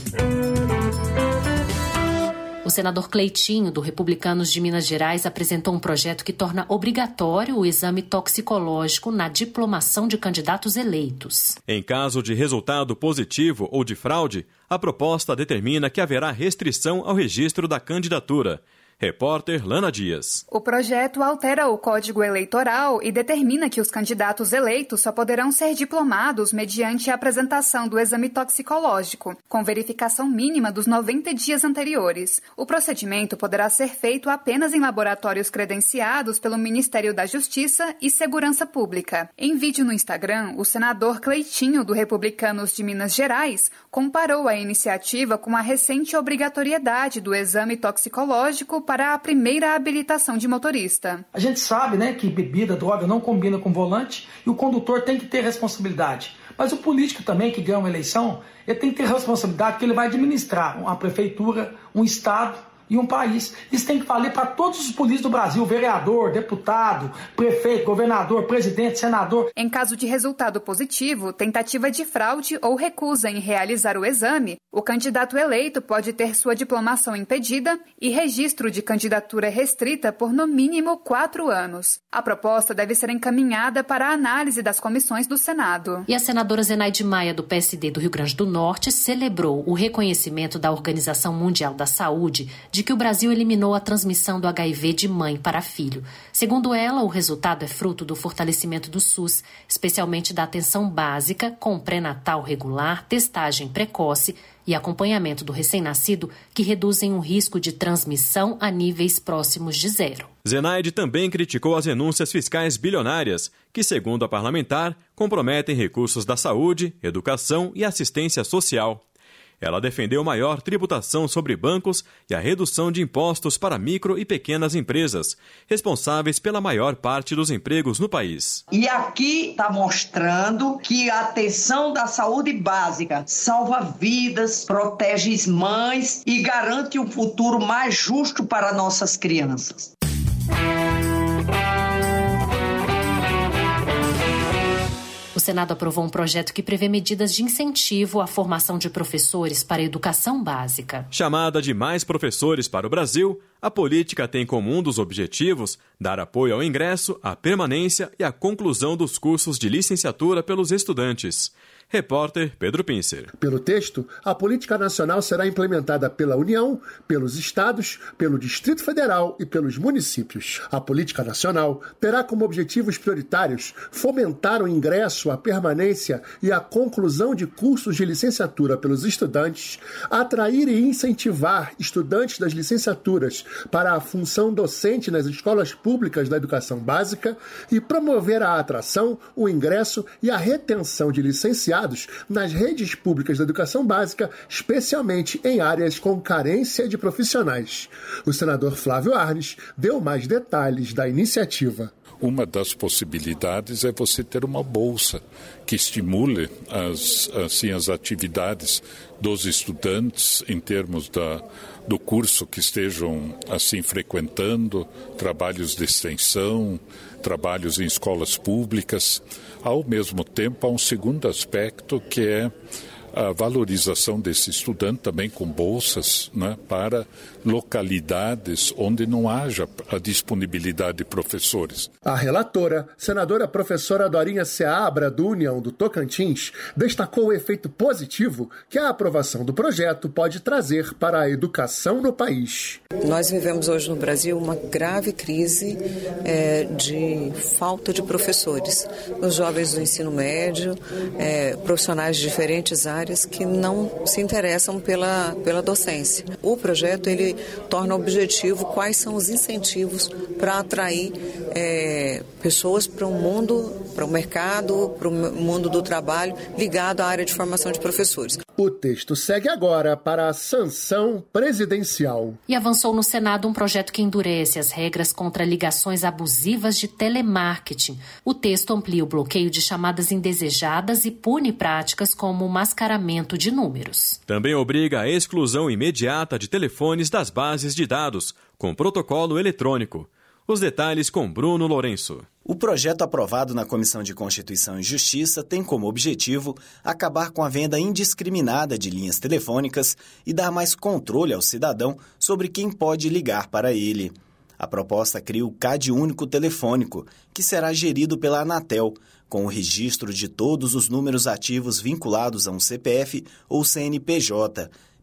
O senador Cleitinho, do Republicanos de Minas Gerais, apresentou um projeto que torna obrigatório o exame toxicológico na diplomação de candidatos eleitos. Em caso de resultado positivo ou de fraude, a proposta determina que haverá restrição ao registro da candidatura. Repórter Lana Dias. O projeto altera o Código Eleitoral e determina que os candidatos eleitos só poderão ser diplomados mediante a apresentação do exame toxicológico, com verificação mínima dos noventa dias anteriores. O procedimento poderá ser feito apenas em laboratórios credenciados pelo Ministério da Justiça e Segurança Pública. Em vídeo no Instagram, o senador Cleitinho, do Republicanos de Minas Gerais, comparou a iniciativa com a recente obrigatoriedade do exame toxicológico para a primeira habilitação de motorista. A gente sabe, né, que bebida, droga não combina com volante e o condutor tem que ter responsabilidade. Mas o político também, que ganha uma eleição, ele tem que ter responsabilidade porque ele vai administrar uma prefeitura, um estado e um país. Isso tem que valer para todos os políticos do Brasil, vereador, deputado, prefeito, governador, presidente, senador. Em caso de resultado positivo, tentativa de fraude ou recusa em realizar o exame, o candidato eleito pode ter sua diplomação impedida e registro de candidatura restrita por no mínimo quatro anos. A proposta deve ser encaminhada para a análise das comissões do Senado. E a senadora Zenaide Maia, do P S D do Rio Grande do Norte, celebrou o reconhecimento da Organização Mundial da Saúde de que o Brasil eliminou a transmissão do H I V de mãe para filho. Segundo ela, o resultado é fruto do fortalecimento do SUS, especialmente da atenção básica, com pré-natal regular, testagem precoce e acompanhamento do recém-nascido, que reduzem o risco de transmissão a níveis próximos de zero. Zenaide também criticou as renúncias fiscais bilionárias, que, segundo a parlamentar, comprometem recursos da saúde, educação e assistência social. Ela defendeu maior tributação sobre bancos e a redução de impostos para micro e pequenas empresas, responsáveis pela maior parte dos empregos no país. E aqui está mostrando que a atenção da saúde básica salva vidas, protege as mães e garante um futuro mais justo para nossas crianças. O Senado aprovou um projeto que prevê medidas de incentivo à formação de professores para a educação básica. Chamada de Mais Professores para o Brasil, a política tem como um dos objetivos dar apoio ao ingresso, à permanência e à conclusão dos cursos de licenciatura pelos estudantes. Repórter Pedro Pincer. Pelo texto, a política nacional será implementada pela União, pelos estados, pelo Distrito Federal e pelos municípios. A política nacional terá como objetivos prioritários fomentar o ingresso, a permanência e a conclusão de cursos de licenciatura pelos estudantes, atrair e incentivar estudantes das licenciaturas para a função docente nas escolas públicas da educação básica e promover a atração, o ingresso e a retenção de licenciados nas redes públicas da educação básica, especialmente em áreas com carência de profissionais. O senador Flávio Arnes deu mais detalhes da iniciativa. Uma das possibilidades é você ter uma bolsa que estimule as, assim, as atividades dos estudantes em termos da, do curso que estejam assim frequentando, trabalhos de extensão, trabalhos em escolas públicas. Ao mesmo tempo, há um segundo aspecto que é a valorização desse estudante também com bolsas, né, para localidades onde não haja a disponibilidade de professores. A relatora, senadora professora Dorinha Seabra, do União do Tocantins, destacou o efeito positivo que a aprovação do projeto pode trazer para a educação no país. Nós vivemos hoje no Brasil uma grave crise é, de falta de professores. Os jovens do ensino médio, é, profissionais de diferentes áreas que não se interessam pela, pela docência. O projeto ele torna objetivo quais são os incentivos para atrair é, pessoas para o mundo, para o mercado, para o mundo do trabalho ligado à área de formação de professores. O texto segue agora para a sanção presidencial. E avançou no Senado um projeto que endurece as regras contra ligações abusivas de telemarketing. O texto amplia o bloqueio de chamadas indesejadas e pune práticas como o mascaramento de números. Também obriga a exclusão imediata de telefones das bases de dados, com protocolo eletrônico. Os detalhes com Bruno Lourenço. O projeto aprovado na Comissão de Constituição e Justiça tem como objetivo acabar com a venda indiscriminada de linhas telefônicas e dar mais controle ao cidadão sobre quem pode ligar para ele. A proposta cria o C A D único telefônico, que será gerido pela Anatel, com o registro de todos os números ativos vinculados a um C P F ou C N P J,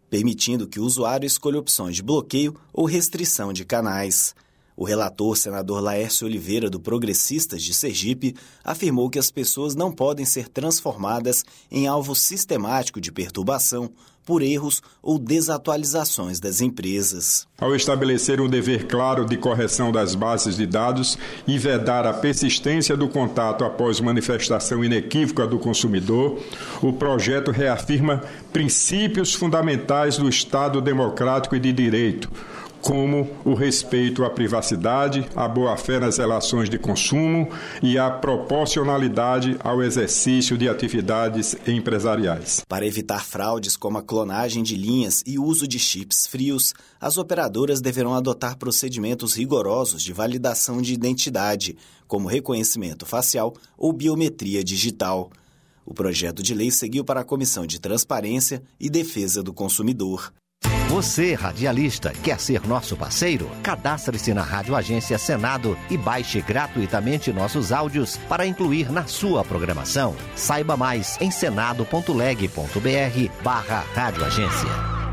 permitindo que o usuário escolha opções de bloqueio ou restrição de canais. O relator, senador Laércio Oliveira, do Progressistas de Sergipe, afirmou que as pessoas não podem ser transformadas em alvo sistemático de perturbação por erros ou desatualizações das empresas. Ao estabelecer um dever claro de correção das bases de dados e vedar a persistência do contato após manifestação inequívoca do consumidor, o projeto reafirma princípios fundamentais do Estado democrático e de direito, como o respeito à privacidade, a boa-fé nas relações de consumo e a proporcionalidade ao exercício de atividades empresariais. Para evitar fraudes como a clonagem de linhas e uso de chips frios, as operadoras deverão adotar procedimentos rigorosos de validação de identidade, como reconhecimento facial ou biometria digital. O projeto de lei seguiu para a Comissão de Transparência e Defesa do Consumidor. Você, radialista, quer ser nosso parceiro? Cadastre-se na Rádio Agência Senado e baixe gratuitamente nossos áudios para incluir na sua programação. Saiba mais em senado.leg.br barra Rádio Agência.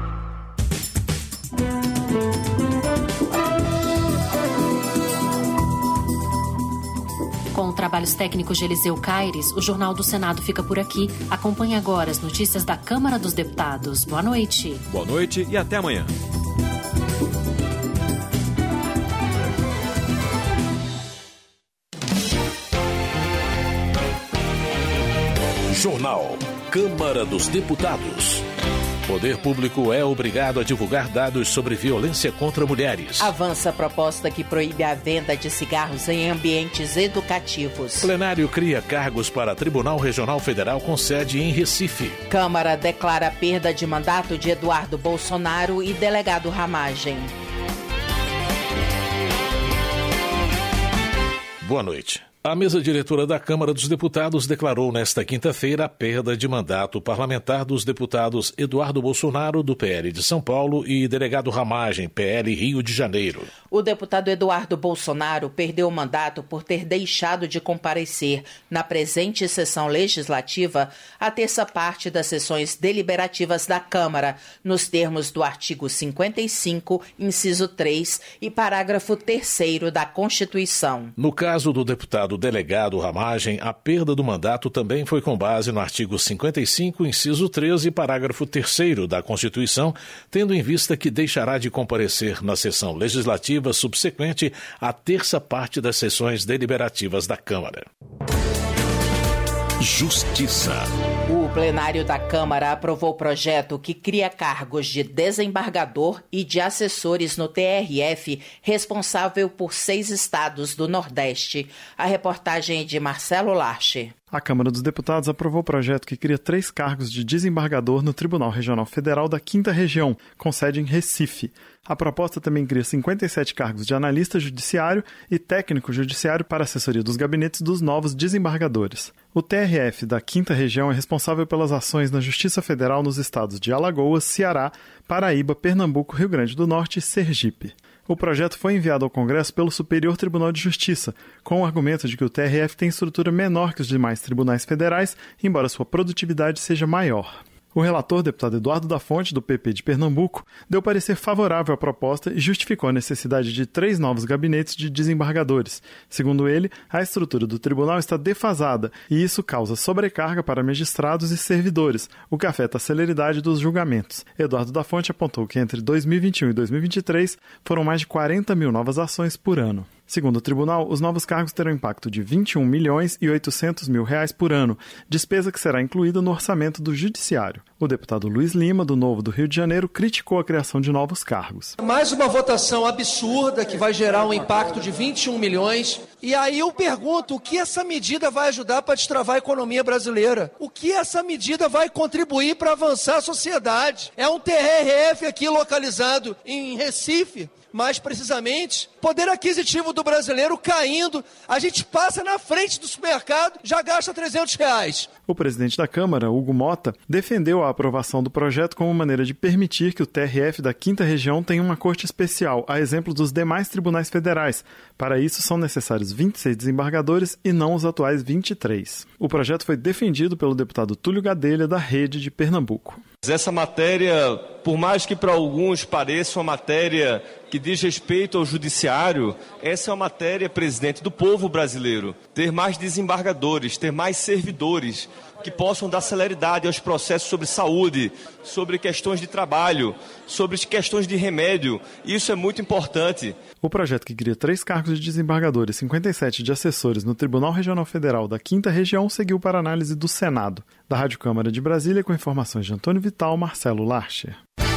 Com trabalhos técnicos de Eliseu Caires, o Jornal do Senado fica por aqui. Acompanhe agora as notícias da Câmara dos Deputados. Boa noite. Boa noite e até amanhã. Jornal Câmara dos Deputados. Poder Público é obrigado a divulgar dados sobre violência contra mulheres. Avança a proposta que proíbe a venda de cigarros em ambientes educativos. Plenário cria cargos para Tribunal Regional Federal com sede em Recife. Câmara declara a perda de mandato de Eduardo Bolsonaro e delegado Ramagem. Boa noite. A mesa diretora da Câmara dos Deputados declarou nesta quinta-feira a perda de mandato parlamentar dos deputados Eduardo Bolsonaro, do P L de São Paulo, e delegado Ramagem, P L Rio de Janeiro. O deputado Eduardo Bolsonaro perdeu o mandato por ter deixado de comparecer na presente sessão legislativa a terça parte das sessões deliberativas da Câmara, nos termos do artigo cinquenta e cinco, inciso três e parágrafo terceiro da Constituição. No caso do deputado delegado Ramagem, a perda do mandato também foi com base no artigo cinquenta e cinco, inciso treze e parágrafo terceiro da Constituição, tendo em vista que deixará de comparecer na sessão legislativa subsequente à terça parte das sessões deliberativas da Câmara. Justiça. O plenário da Câmara aprovou o projeto que cria cargos de desembargador e de assessores no T R F, responsável por seis estados do Nordeste. A reportagem é de Marcelo Larche. A Câmara dos Deputados aprovou o projeto que cria três cargos de desembargador no Tribunal Regional Federal da Quinta Região, com sede em Recife. A proposta também cria cinquenta e sete cargos de analista judiciário e técnico judiciário para assessoria dos gabinetes dos novos desembargadores. O T R F da Quinta Região é responsável pelas ações na Justiça Federal nos estados de Alagoas, Ceará, Paraíba, Pernambuco, Rio Grande do Norte e Sergipe. O projeto foi enviado ao Congresso pelo Superior Tribunal de Justiça, com o argumento de que o T R F tem estrutura menor que os demais tribunais federais, embora sua produtividade seja maior. O relator, deputado Eduardo da Fonte, do P P de Pernambuco, deu parecer favorável à proposta e justificou a necessidade de três novos gabinetes de desembargadores. Segundo ele, a estrutura do tribunal está defasada e isso causa sobrecarga para magistrados e servidores, o que afeta a celeridade dos julgamentos. Eduardo da Fonte apontou que entre dois mil e vinte e um e dois mil e vinte e três foram mais de quarenta mil novas ações por ano. Segundo o tribunal, os novos cargos terão impacto de vinte e um milhões e oitocentos mil reais por ano, despesa que será incluída no orçamento do Judiciário. O deputado Luiz Lima, do Novo do Rio de Janeiro, criticou a criação de novos cargos. Mais uma votação absurda que vai gerar um impacto de vinte e um milhões. E aí eu pergunto, o que essa medida vai ajudar para destravar a economia brasileira? O que essa medida vai contribuir para avançar a sociedade? É um T R F aqui localizado em Recife. Mais precisamente, poder aquisitivo do brasileiro caindo, a gente passa na frente do supermercado, já gasta trezentos reais. O presidente da Câmara, Hugo Mota, defendeu a aprovação do projeto como maneira de permitir que o T R F da quinta Região tenha uma corte especial, a exemplo dos demais tribunais federais. Para isso, são necessários vinte e seis desembargadores e não os atuais vinte e três. O projeto foi defendido pelo deputado Túlio Gadelha, da Rede de Pernambuco. Essa matéria, por mais que para alguns pareça uma matéria que diz respeito ao judiciário, essa é uma matéria, presidente, do povo brasileiro. Ter mais desembargadores, ter mais servidores que possam dar celeridade aos processos sobre saúde, sobre questões de trabalho, sobre questões de remédio. Isso é muito importante. O projeto, que cria três cargos de desembargador e cinquenta e sete de assessores no Tribunal Regional Federal da quinta Região, seguiu para análise do Senado. Da Rádio Câmara de Brasília, com informações de Antônio Vital, Marcelo Larcher.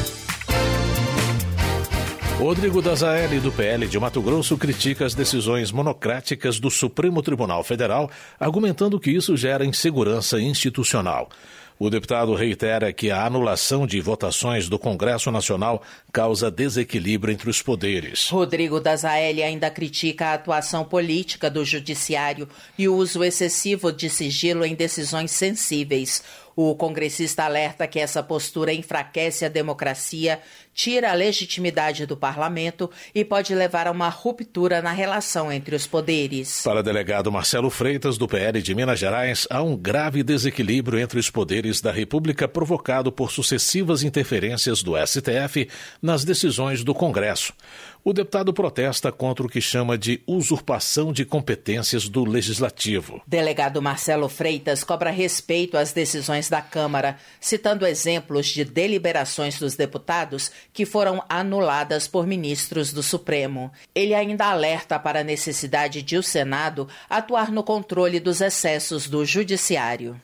Rodrigo Dazaelli, do P L de Mato Grosso, critica as decisões monocráticas do Supremo Tribunal Federal, argumentando que isso gera insegurança institucional. O deputado reitera que a anulação de votações do Congresso Nacional causa desequilíbrio entre os poderes. Rodrigo Dazaelli ainda critica a atuação política do Judiciário e o uso excessivo de sigilo em decisões sensíveis. O congressista alerta que essa postura enfraquece a democracia, tira a legitimidade do parlamento e pode levar a uma ruptura na relação entre os poderes. Para o delegado Marcelo Freitas, do P L de Minas Gerais, há um grave desequilíbrio entre os poderes da República provocado por sucessivas interferências do S T F nas decisões do Congresso. O deputado protesta contra o que chama de usurpação de competências do Legislativo. Delegado Marcelo Freitas cobra respeito às decisões da Câmara, citando exemplos de deliberações dos deputados que foram anuladas por ministros do Supremo. Ele ainda alerta para a necessidade de o Senado atuar no controle dos excessos do Judiciário.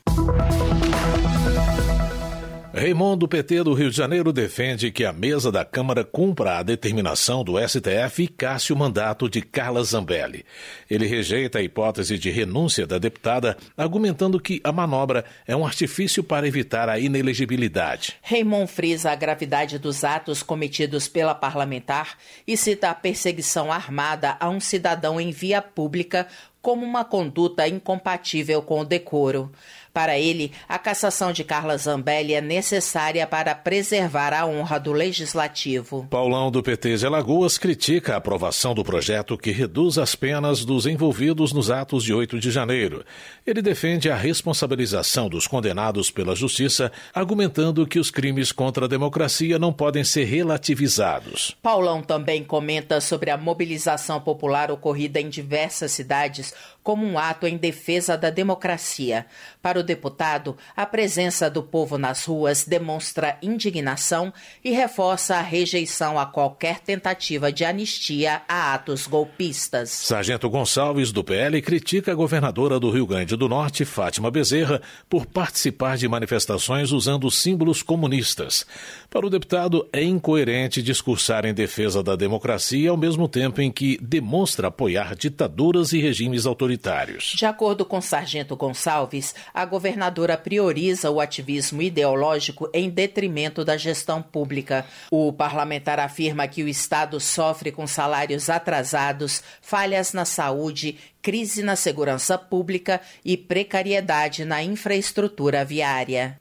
Raimon, do P T do Rio de Janeiro, defende que a mesa da Câmara cumpra a determinação do S T F e casse o mandato de Carla Zambelli. Ele rejeita a hipótese de renúncia da deputada, argumentando que a manobra é um artifício para evitar a inelegibilidade. Raimon frisa a gravidade dos atos cometidos pela parlamentar e cita a perseguição armada a um cidadão em via pública como uma conduta incompatível com o decoro. Para ele, a cassação de Carla Zambelli é necessária para preservar a honra do Legislativo. Paulão, do P T de Alagoas, critica a aprovação do projeto que reduz as penas dos envolvidos nos atos de oito de janeiro. Ele defende a responsabilização dos condenados pela Justiça, argumentando que os crimes contra a democracia não podem ser relativizados. Paulão também comenta sobre a mobilização popular ocorrida em diversas cidades como um ato em defesa da democracia. Para o deputado, a presença do povo nas ruas demonstra indignação e reforça a rejeição a qualquer tentativa de anistia a atos golpistas. Sargento Gonçalves, do P L, critica a governadora do Rio Grande do Norte, Fátima Bezerra, por participar de manifestações usando símbolos comunistas. Para o deputado, é incoerente discursar em defesa da democracia ao mesmo tempo em que demonstra apoiar ditaduras e regimes autoritários. De acordo com Sargento Gonçalves, a governadora prioriza o ativismo ideológico em detrimento da gestão pública. O parlamentar afirma que o Estado sofre com salários atrasados, falhas na saúde, crise na segurança pública e precariedade na infraestrutura viária.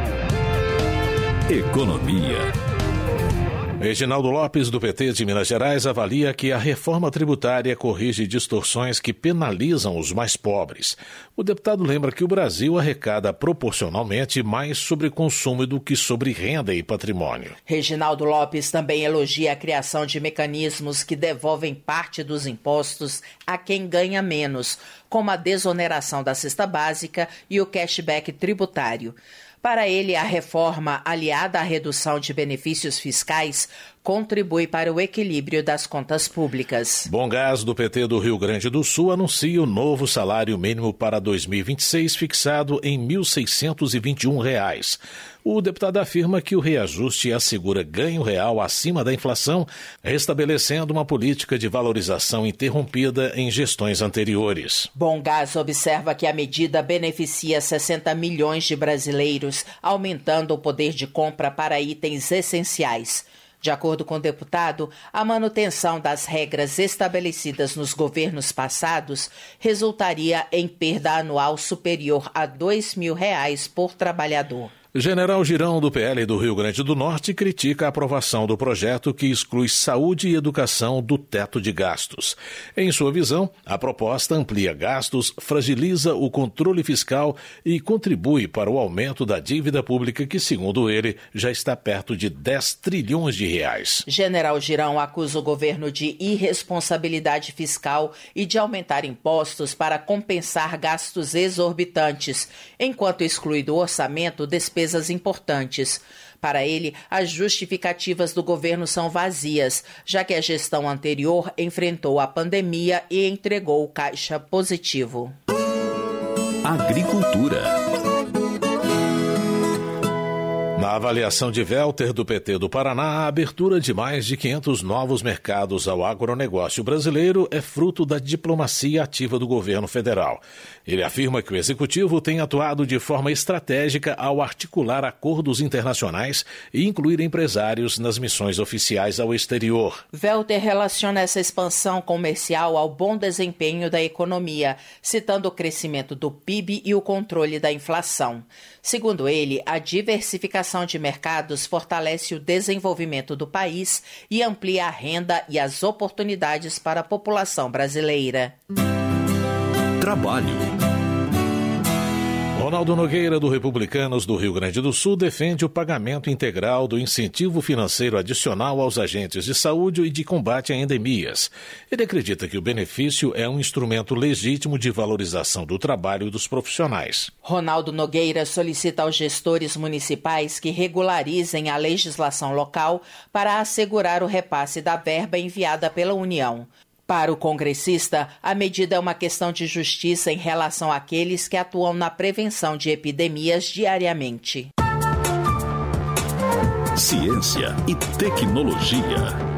Economia. Reginaldo Lopes, do P T de Minas Gerais, avalia que a reforma tributária corrige distorções que penalizam os mais pobres. O deputado lembra que o Brasil arrecada proporcionalmente mais sobre consumo do que sobre renda e patrimônio. Reginaldo Lopes também elogia a criação de mecanismos que devolvem parte dos impostos a quem ganha menos, como a desoneração da cesta básica e o cashback tributário. Para ele, a reforma, aliada à redução de benefícios fiscais, contribui para o equilíbrio das contas públicas. Bom Gás, do P T do Rio Grande do Sul, anuncia o novo salário mínimo para dois mil e vinte e seis, fixado em mil seiscentos e vinte e um reais. O deputado afirma que o reajuste assegura ganho real acima da inflação, restabelecendo uma política de valorização interrompida em gestões anteriores. Bom Gás observa que a medida beneficia sessenta milhões de brasileiros, aumentando o poder de compra para itens essenciais. De acordo com o deputado, a manutenção das regras estabelecidas nos governos passados resultaria em perda anual superior a dois mil reais por trabalhador. General Girão, do P L do Rio Grande do Norte, critica a aprovação do projeto que exclui saúde e educação do teto de gastos. Em sua visão, a proposta amplia gastos, fragiliza o controle fiscal e contribui para o aumento da dívida pública que, segundo ele, já está perto de dez trilhões de reais. General Girão acusa o governo de irresponsabilidade fiscal e de aumentar impostos para compensar gastos exorbitantes, enquanto exclui do orçamento despesas importantes. Para ele, as justificativas do governo são vazias, já que a gestão anterior enfrentou a pandemia e entregou o caixa positivo. Agricultura. Na avaliação de Welter, do P T do Paraná, a abertura de mais de quinhentos novos mercados ao agronegócio brasileiro é fruto da diplomacia ativa do governo federal. Ele afirma que o executivo tem atuado de forma estratégica ao articular acordos internacionais e incluir empresários nas missões oficiais ao exterior. Welter relaciona essa expansão comercial ao bom desempenho da economia, citando o crescimento do P I B e o controle da inflação. Segundo ele, a diversificação de mercados fortalece o desenvolvimento do país e amplia a renda e as oportunidades para a população brasileira. Trabalho. Ronaldo Nogueira, do Republicanos do Rio Grande do Sul, defende o pagamento integral do incentivo financeiro adicional aos agentes de saúde e de combate a endemias. Ele acredita que o benefício é um instrumento legítimo de valorização do trabalho dos profissionais. Ronaldo Nogueira solicita aos gestores municipais que regularizem a legislação local para assegurar o repasse da verba enviada pela União. Para o congressista, a medida é uma questão de justiça em relação àqueles que atuam na prevenção de epidemias diariamente. Ciência e tecnologia.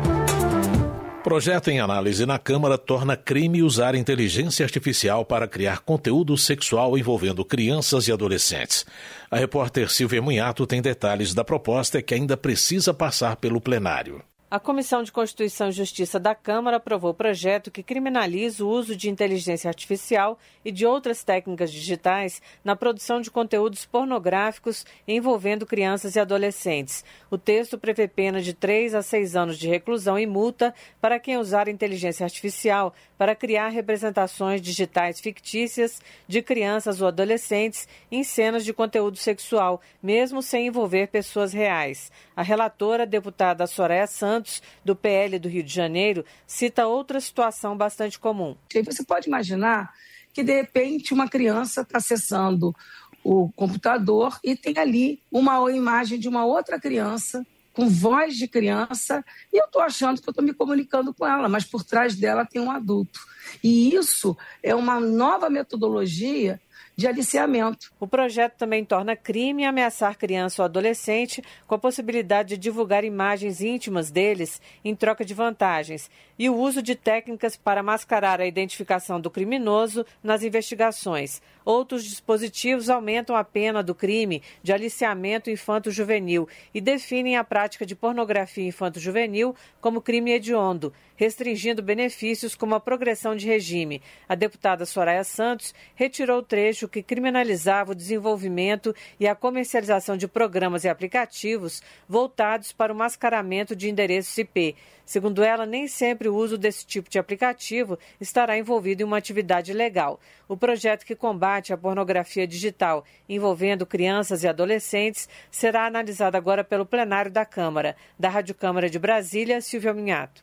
Projeto em análise na Câmara torna crime usar inteligência artificial para criar conteúdo sexual envolvendo crianças e adolescentes. A repórter Silvia Munhato tem detalhes da proposta que ainda precisa passar pelo plenário. A Comissão de Constituição e Justiça da Câmara aprovou o projeto que criminaliza o uso de inteligência artificial e de outras técnicas digitais na produção de conteúdos pornográficos envolvendo crianças e adolescentes. O texto prevê pena de três a seis anos de reclusão e multa para quem usar inteligência artificial para criar representações digitais fictícias de crianças ou adolescentes em cenas de conteúdo sexual, mesmo sem envolver pessoas reais. A relatora, deputada Soraya Santos, do P L do Rio de Janeiro, cita outra situação bastante comum. Você pode imaginar que, de repente, uma criança está acessando o computador e tem ali uma imagem de uma outra criança, com voz de criança, e eu estou achando que eu estou me comunicando com ela, mas por trás dela tem um adulto. E isso é uma nova metodologia de aliciamento. O projeto também torna crime ameaçar criança ou adolescente com a possibilidade de divulgar imagens íntimas deles em troca de vantagens e o uso de técnicas para mascarar a identificação do criminoso nas investigações. Outros dispositivos aumentam a pena do crime de aliciamento infanto-juvenil e definem a prática de pornografia infanto-juvenil como crime hediondo, restringindo benefícios como a progressão de regime. A deputada Soraya Santos retirou o trecho que criminalizava o desenvolvimento e a comercialização de programas e aplicativos voltados para o mascaramento de endereços I P. Segundo ela, nem sempre o uso desse tipo de aplicativo estará envolvido em uma atividade legal. O projeto que combate a pornografia digital envolvendo crianças e adolescentes será analisado agora pelo plenário da Câmara. Da Rádio Câmara de Brasília, Silvia Minhato.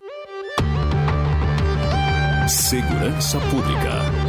Segurança Pública.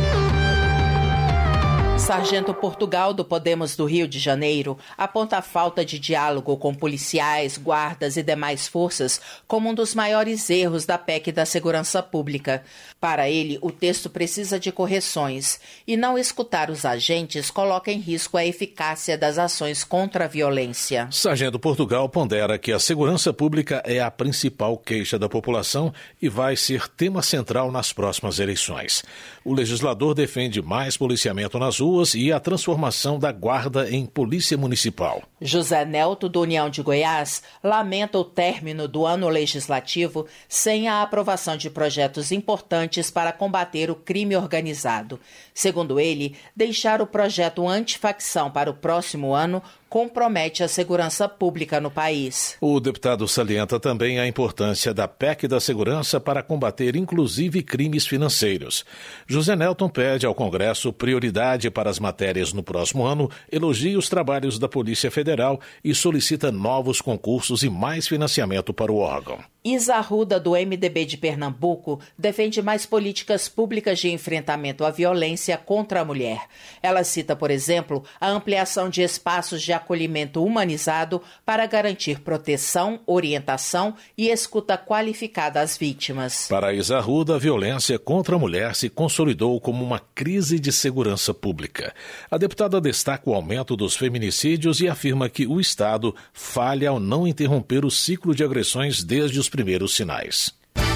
Sargento Portugal, do Podemos do Rio de Janeiro, aponta a falta de diálogo com policiais, guardas e demais forças como um dos maiores erros da P E C da Segurança Pública. Para ele, o texto precisa de correções e não escutar os agentes coloca em risco a eficácia das ações contra a violência. Sargento Portugal pondera que a segurança pública é a principal queixa da população e vai ser tema central nas próximas eleições. O legislador defende mais policiamento nas ruas ruas e a transformação da guarda em polícia municipal. José Nelto, do União de Goiás, lamenta o término do ano legislativo sem a aprovação de projetos importantes para combater o crime organizado. Segundo ele, deixar o projeto antifacção para o próximo ano compromete a segurança pública no país. O deputado salienta também a importância da P E C da segurança para combater inclusive crimes financeiros. José Nelton pede ao Congresso prioridade para as matérias no próximo ano, elogia os trabalhos da Polícia Federal e solicita novos concursos e mais financiamento para o órgão. Isa Arruda, do M D B de Pernambuco, defende mais políticas públicas de enfrentamento à violência contra a mulher. Ela cita, por exemplo, a ampliação de espaços de acolhimento humanizado para garantir proteção, orientação e escuta qualificada às vítimas. Para Isa Arruda, a violência contra a mulher se consolidou como uma crise de segurança pública. A deputada destaca o aumento dos feminicídios e afirma que o Estado falha ao não interromper o ciclo de agressões desde os primeiros sinais.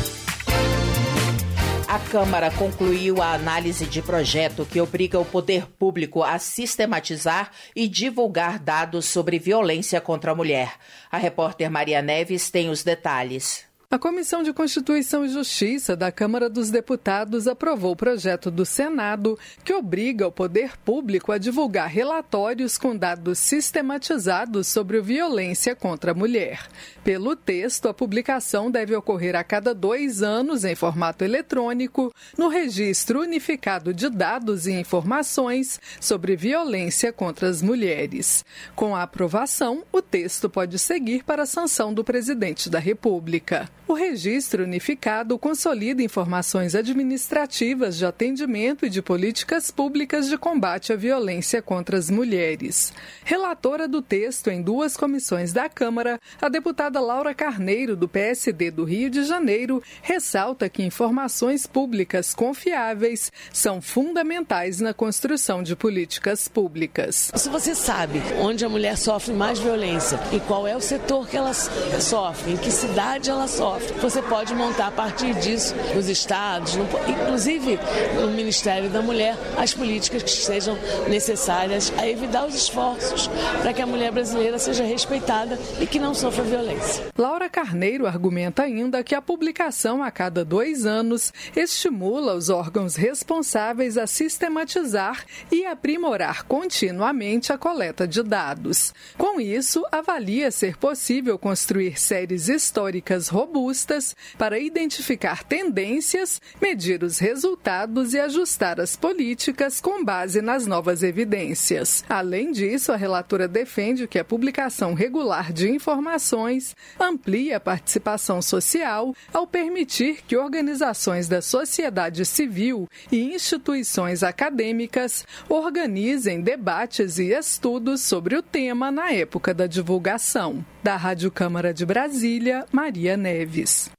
A Câmara concluiu a análise de projeto que obriga o poder público a sistematizar e divulgar dados sobre violência contra a mulher. A repórter Maria Neves tem os detalhes. A Comissão de Constituição e Justiça da Câmara dos Deputados aprovou o projeto do Senado que obriga o poder público a divulgar relatórios com dados sistematizados sobre violência contra a mulher. Pelo texto, a publicação deve ocorrer a cada dois anos em formato eletrônico no Registro Unificado de Dados e Informações sobre Violência contra as Mulheres. Com a aprovação, o texto pode seguir para a sanção do Presidente da República. O Registro Unificado consolida informações administrativas de atendimento e de políticas públicas de combate à violência contra as mulheres. Relatora do texto em duas comissões da Câmara, a deputada Laura Carneiro, do P S D do Rio de Janeiro, ressalta que informações públicas confiáveis são fundamentais na construção de políticas públicas. Se você sabe onde a mulher sofre mais violência e qual é o setor que ela sofre, em que cidade ela sofre, você pode montar a partir disso nos estados, no, inclusive no Ministério da Mulher, as políticas que sejam necessárias a evitar os esforços para que a mulher brasileira seja respeitada e que não sofra violência. Laura Carneiro argumenta ainda que a publicação a cada dois anos estimula os órgãos responsáveis a sistematizar e aprimorar continuamente a coleta de dados. Com isso, avalia ser possível construir séries históricas robustas para identificar tendências, medir os resultados e ajustar as políticas com base nas novas evidências. Além disso, a relatora defende que a publicação regular de informações amplia a participação social ao permitir que organizações da sociedade civil e instituições acadêmicas organizem debates e estudos sobre o tema na época da divulgação. Da Rádio Câmara de Brasília, Maria Neves.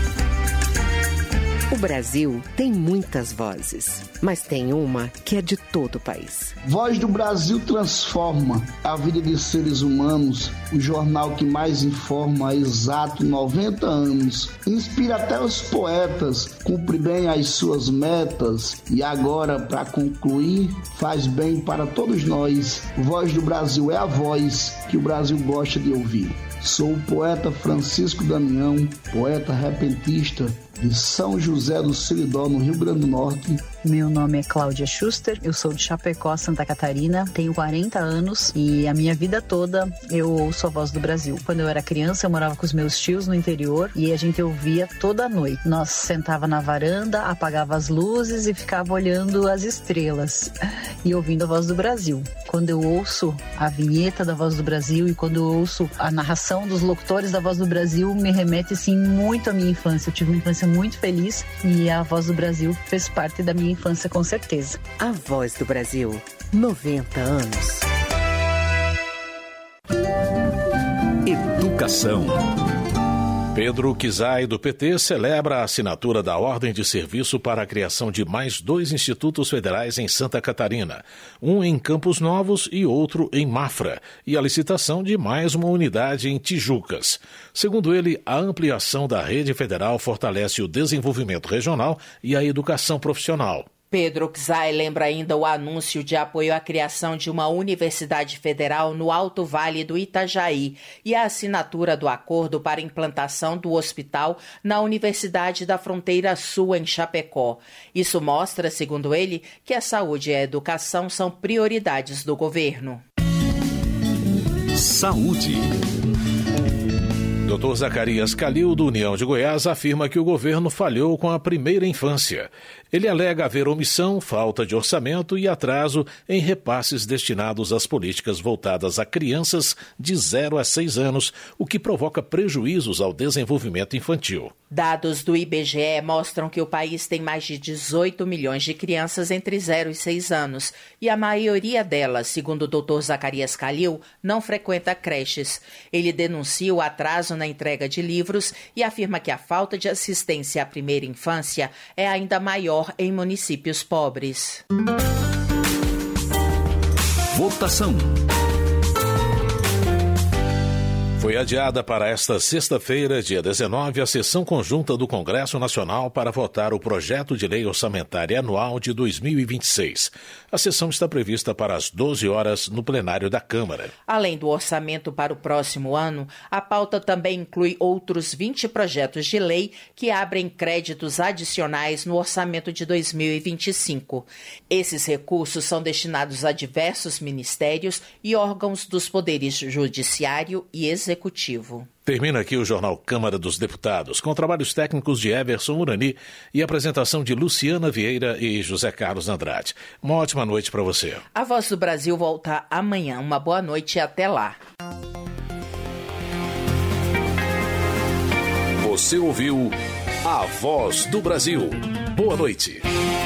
O Brasil tem muitas vozes, mas tem uma que é de todo o país. Voz do Brasil transforma a vida de seres humanos, o jornal que mais informa há exato noventa anos. Inspira até os poetas, cumpre bem as suas metas e agora, para concluir, faz bem para todos nós. Voz do Brasil é a voz que o Brasil gosta de ouvir. Sou o poeta Francisco Damião, poeta repentista de São José do Seridó, no Rio Grande do Norte. Meu nome é Cláudia Schuster, eu sou de Chapecó, Santa Catarina, tenho quarenta anos e a minha vida toda eu ouço a Voz do Brasil. Quando eu era criança, eu morava com os meus tios no interior e a gente ouvia toda noite. Nós sentava na varanda, apagava as luzes e ficava olhando as estrelas e ouvindo a Voz do Brasil. Quando eu ouço a vinheta da Voz do Brasil e quando eu ouço a narração dos locutores da Voz do Brasil, me remete assim muito à minha infância. Eu tive uma infância muito feliz e a Voz do Brasil fez parte da minha infância com certeza. A Voz do Brasil, noventa anos. Educação. Pedro Kizai, do P T, celebra a assinatura da ordem de serviço para a criação de mais dois institutos federais em Santa Catarina, um em Campos Novos e outro em Mafra, e a licitação de mais uma unidade em Tijucas. Segundo ele, a ampliação da rede federal fortalece o desenvolvimento regional e a educação profissional. Pedro Czai lembra ainda o anúncio de apoio à criação de uma universidade federal no Alto Vale do Itajaí e a assinatura do acordo para a implantação do hospital na Universidade da Fronteira Sul, em Chapecó. Isso mostra, segundo ele, que a saúde e a educação são prioridades do governo. Saúde. doutor Zacarias Calil, do União de Goiás, afirma que o governo falhou com a primeira infância. Ele alega haver omissão, falta de orçamento e atraso em repasses destinados às políticas voltadas a crianças de zero a seis anos, o que provoca prejuízos ao desenvolvimento infantil. Dados do I B G E mostram que o país tem mais de dezoito milhões de crianças entre zero e seis anos e a maioria delas, segundo o doutor Zacarias Calil, não frequenta creches. Ele denuncia o atraso na entrega de livros e afirma que a falta de assistência à primeira infância é ainda maior em municípios pobres. Votação. Foi adiada para esta sexta-feira, dia dezenove, a sessão conjunta do Congresso Nacional para votar o projeto de lei orçamentária anual de dois mil e vinte e seis. A sessão está prevista para as doze horas no plenário da Câmara. Além do orçamento para o próximo ano, a pauta também inclui outros vinte projetos de lei que abrem créditos adicionais no orçamento de dois mil e vinte e cinco. Esses recursos são destinados a diversos ministérios e órgãos dos poderes judiciário e executivo. Executivo. Termina aqui o Jornal Câmara dos Deputados, com trabalhos técnicos de Everson Urani e apresentação de Luciana Vieira e José Carlos Andrade. Uma ótima noite para você. A Voz do Brasil volta amanhã. Uma boa noite e até lá. Você ouviu A Voz do Brasil. Boa noite.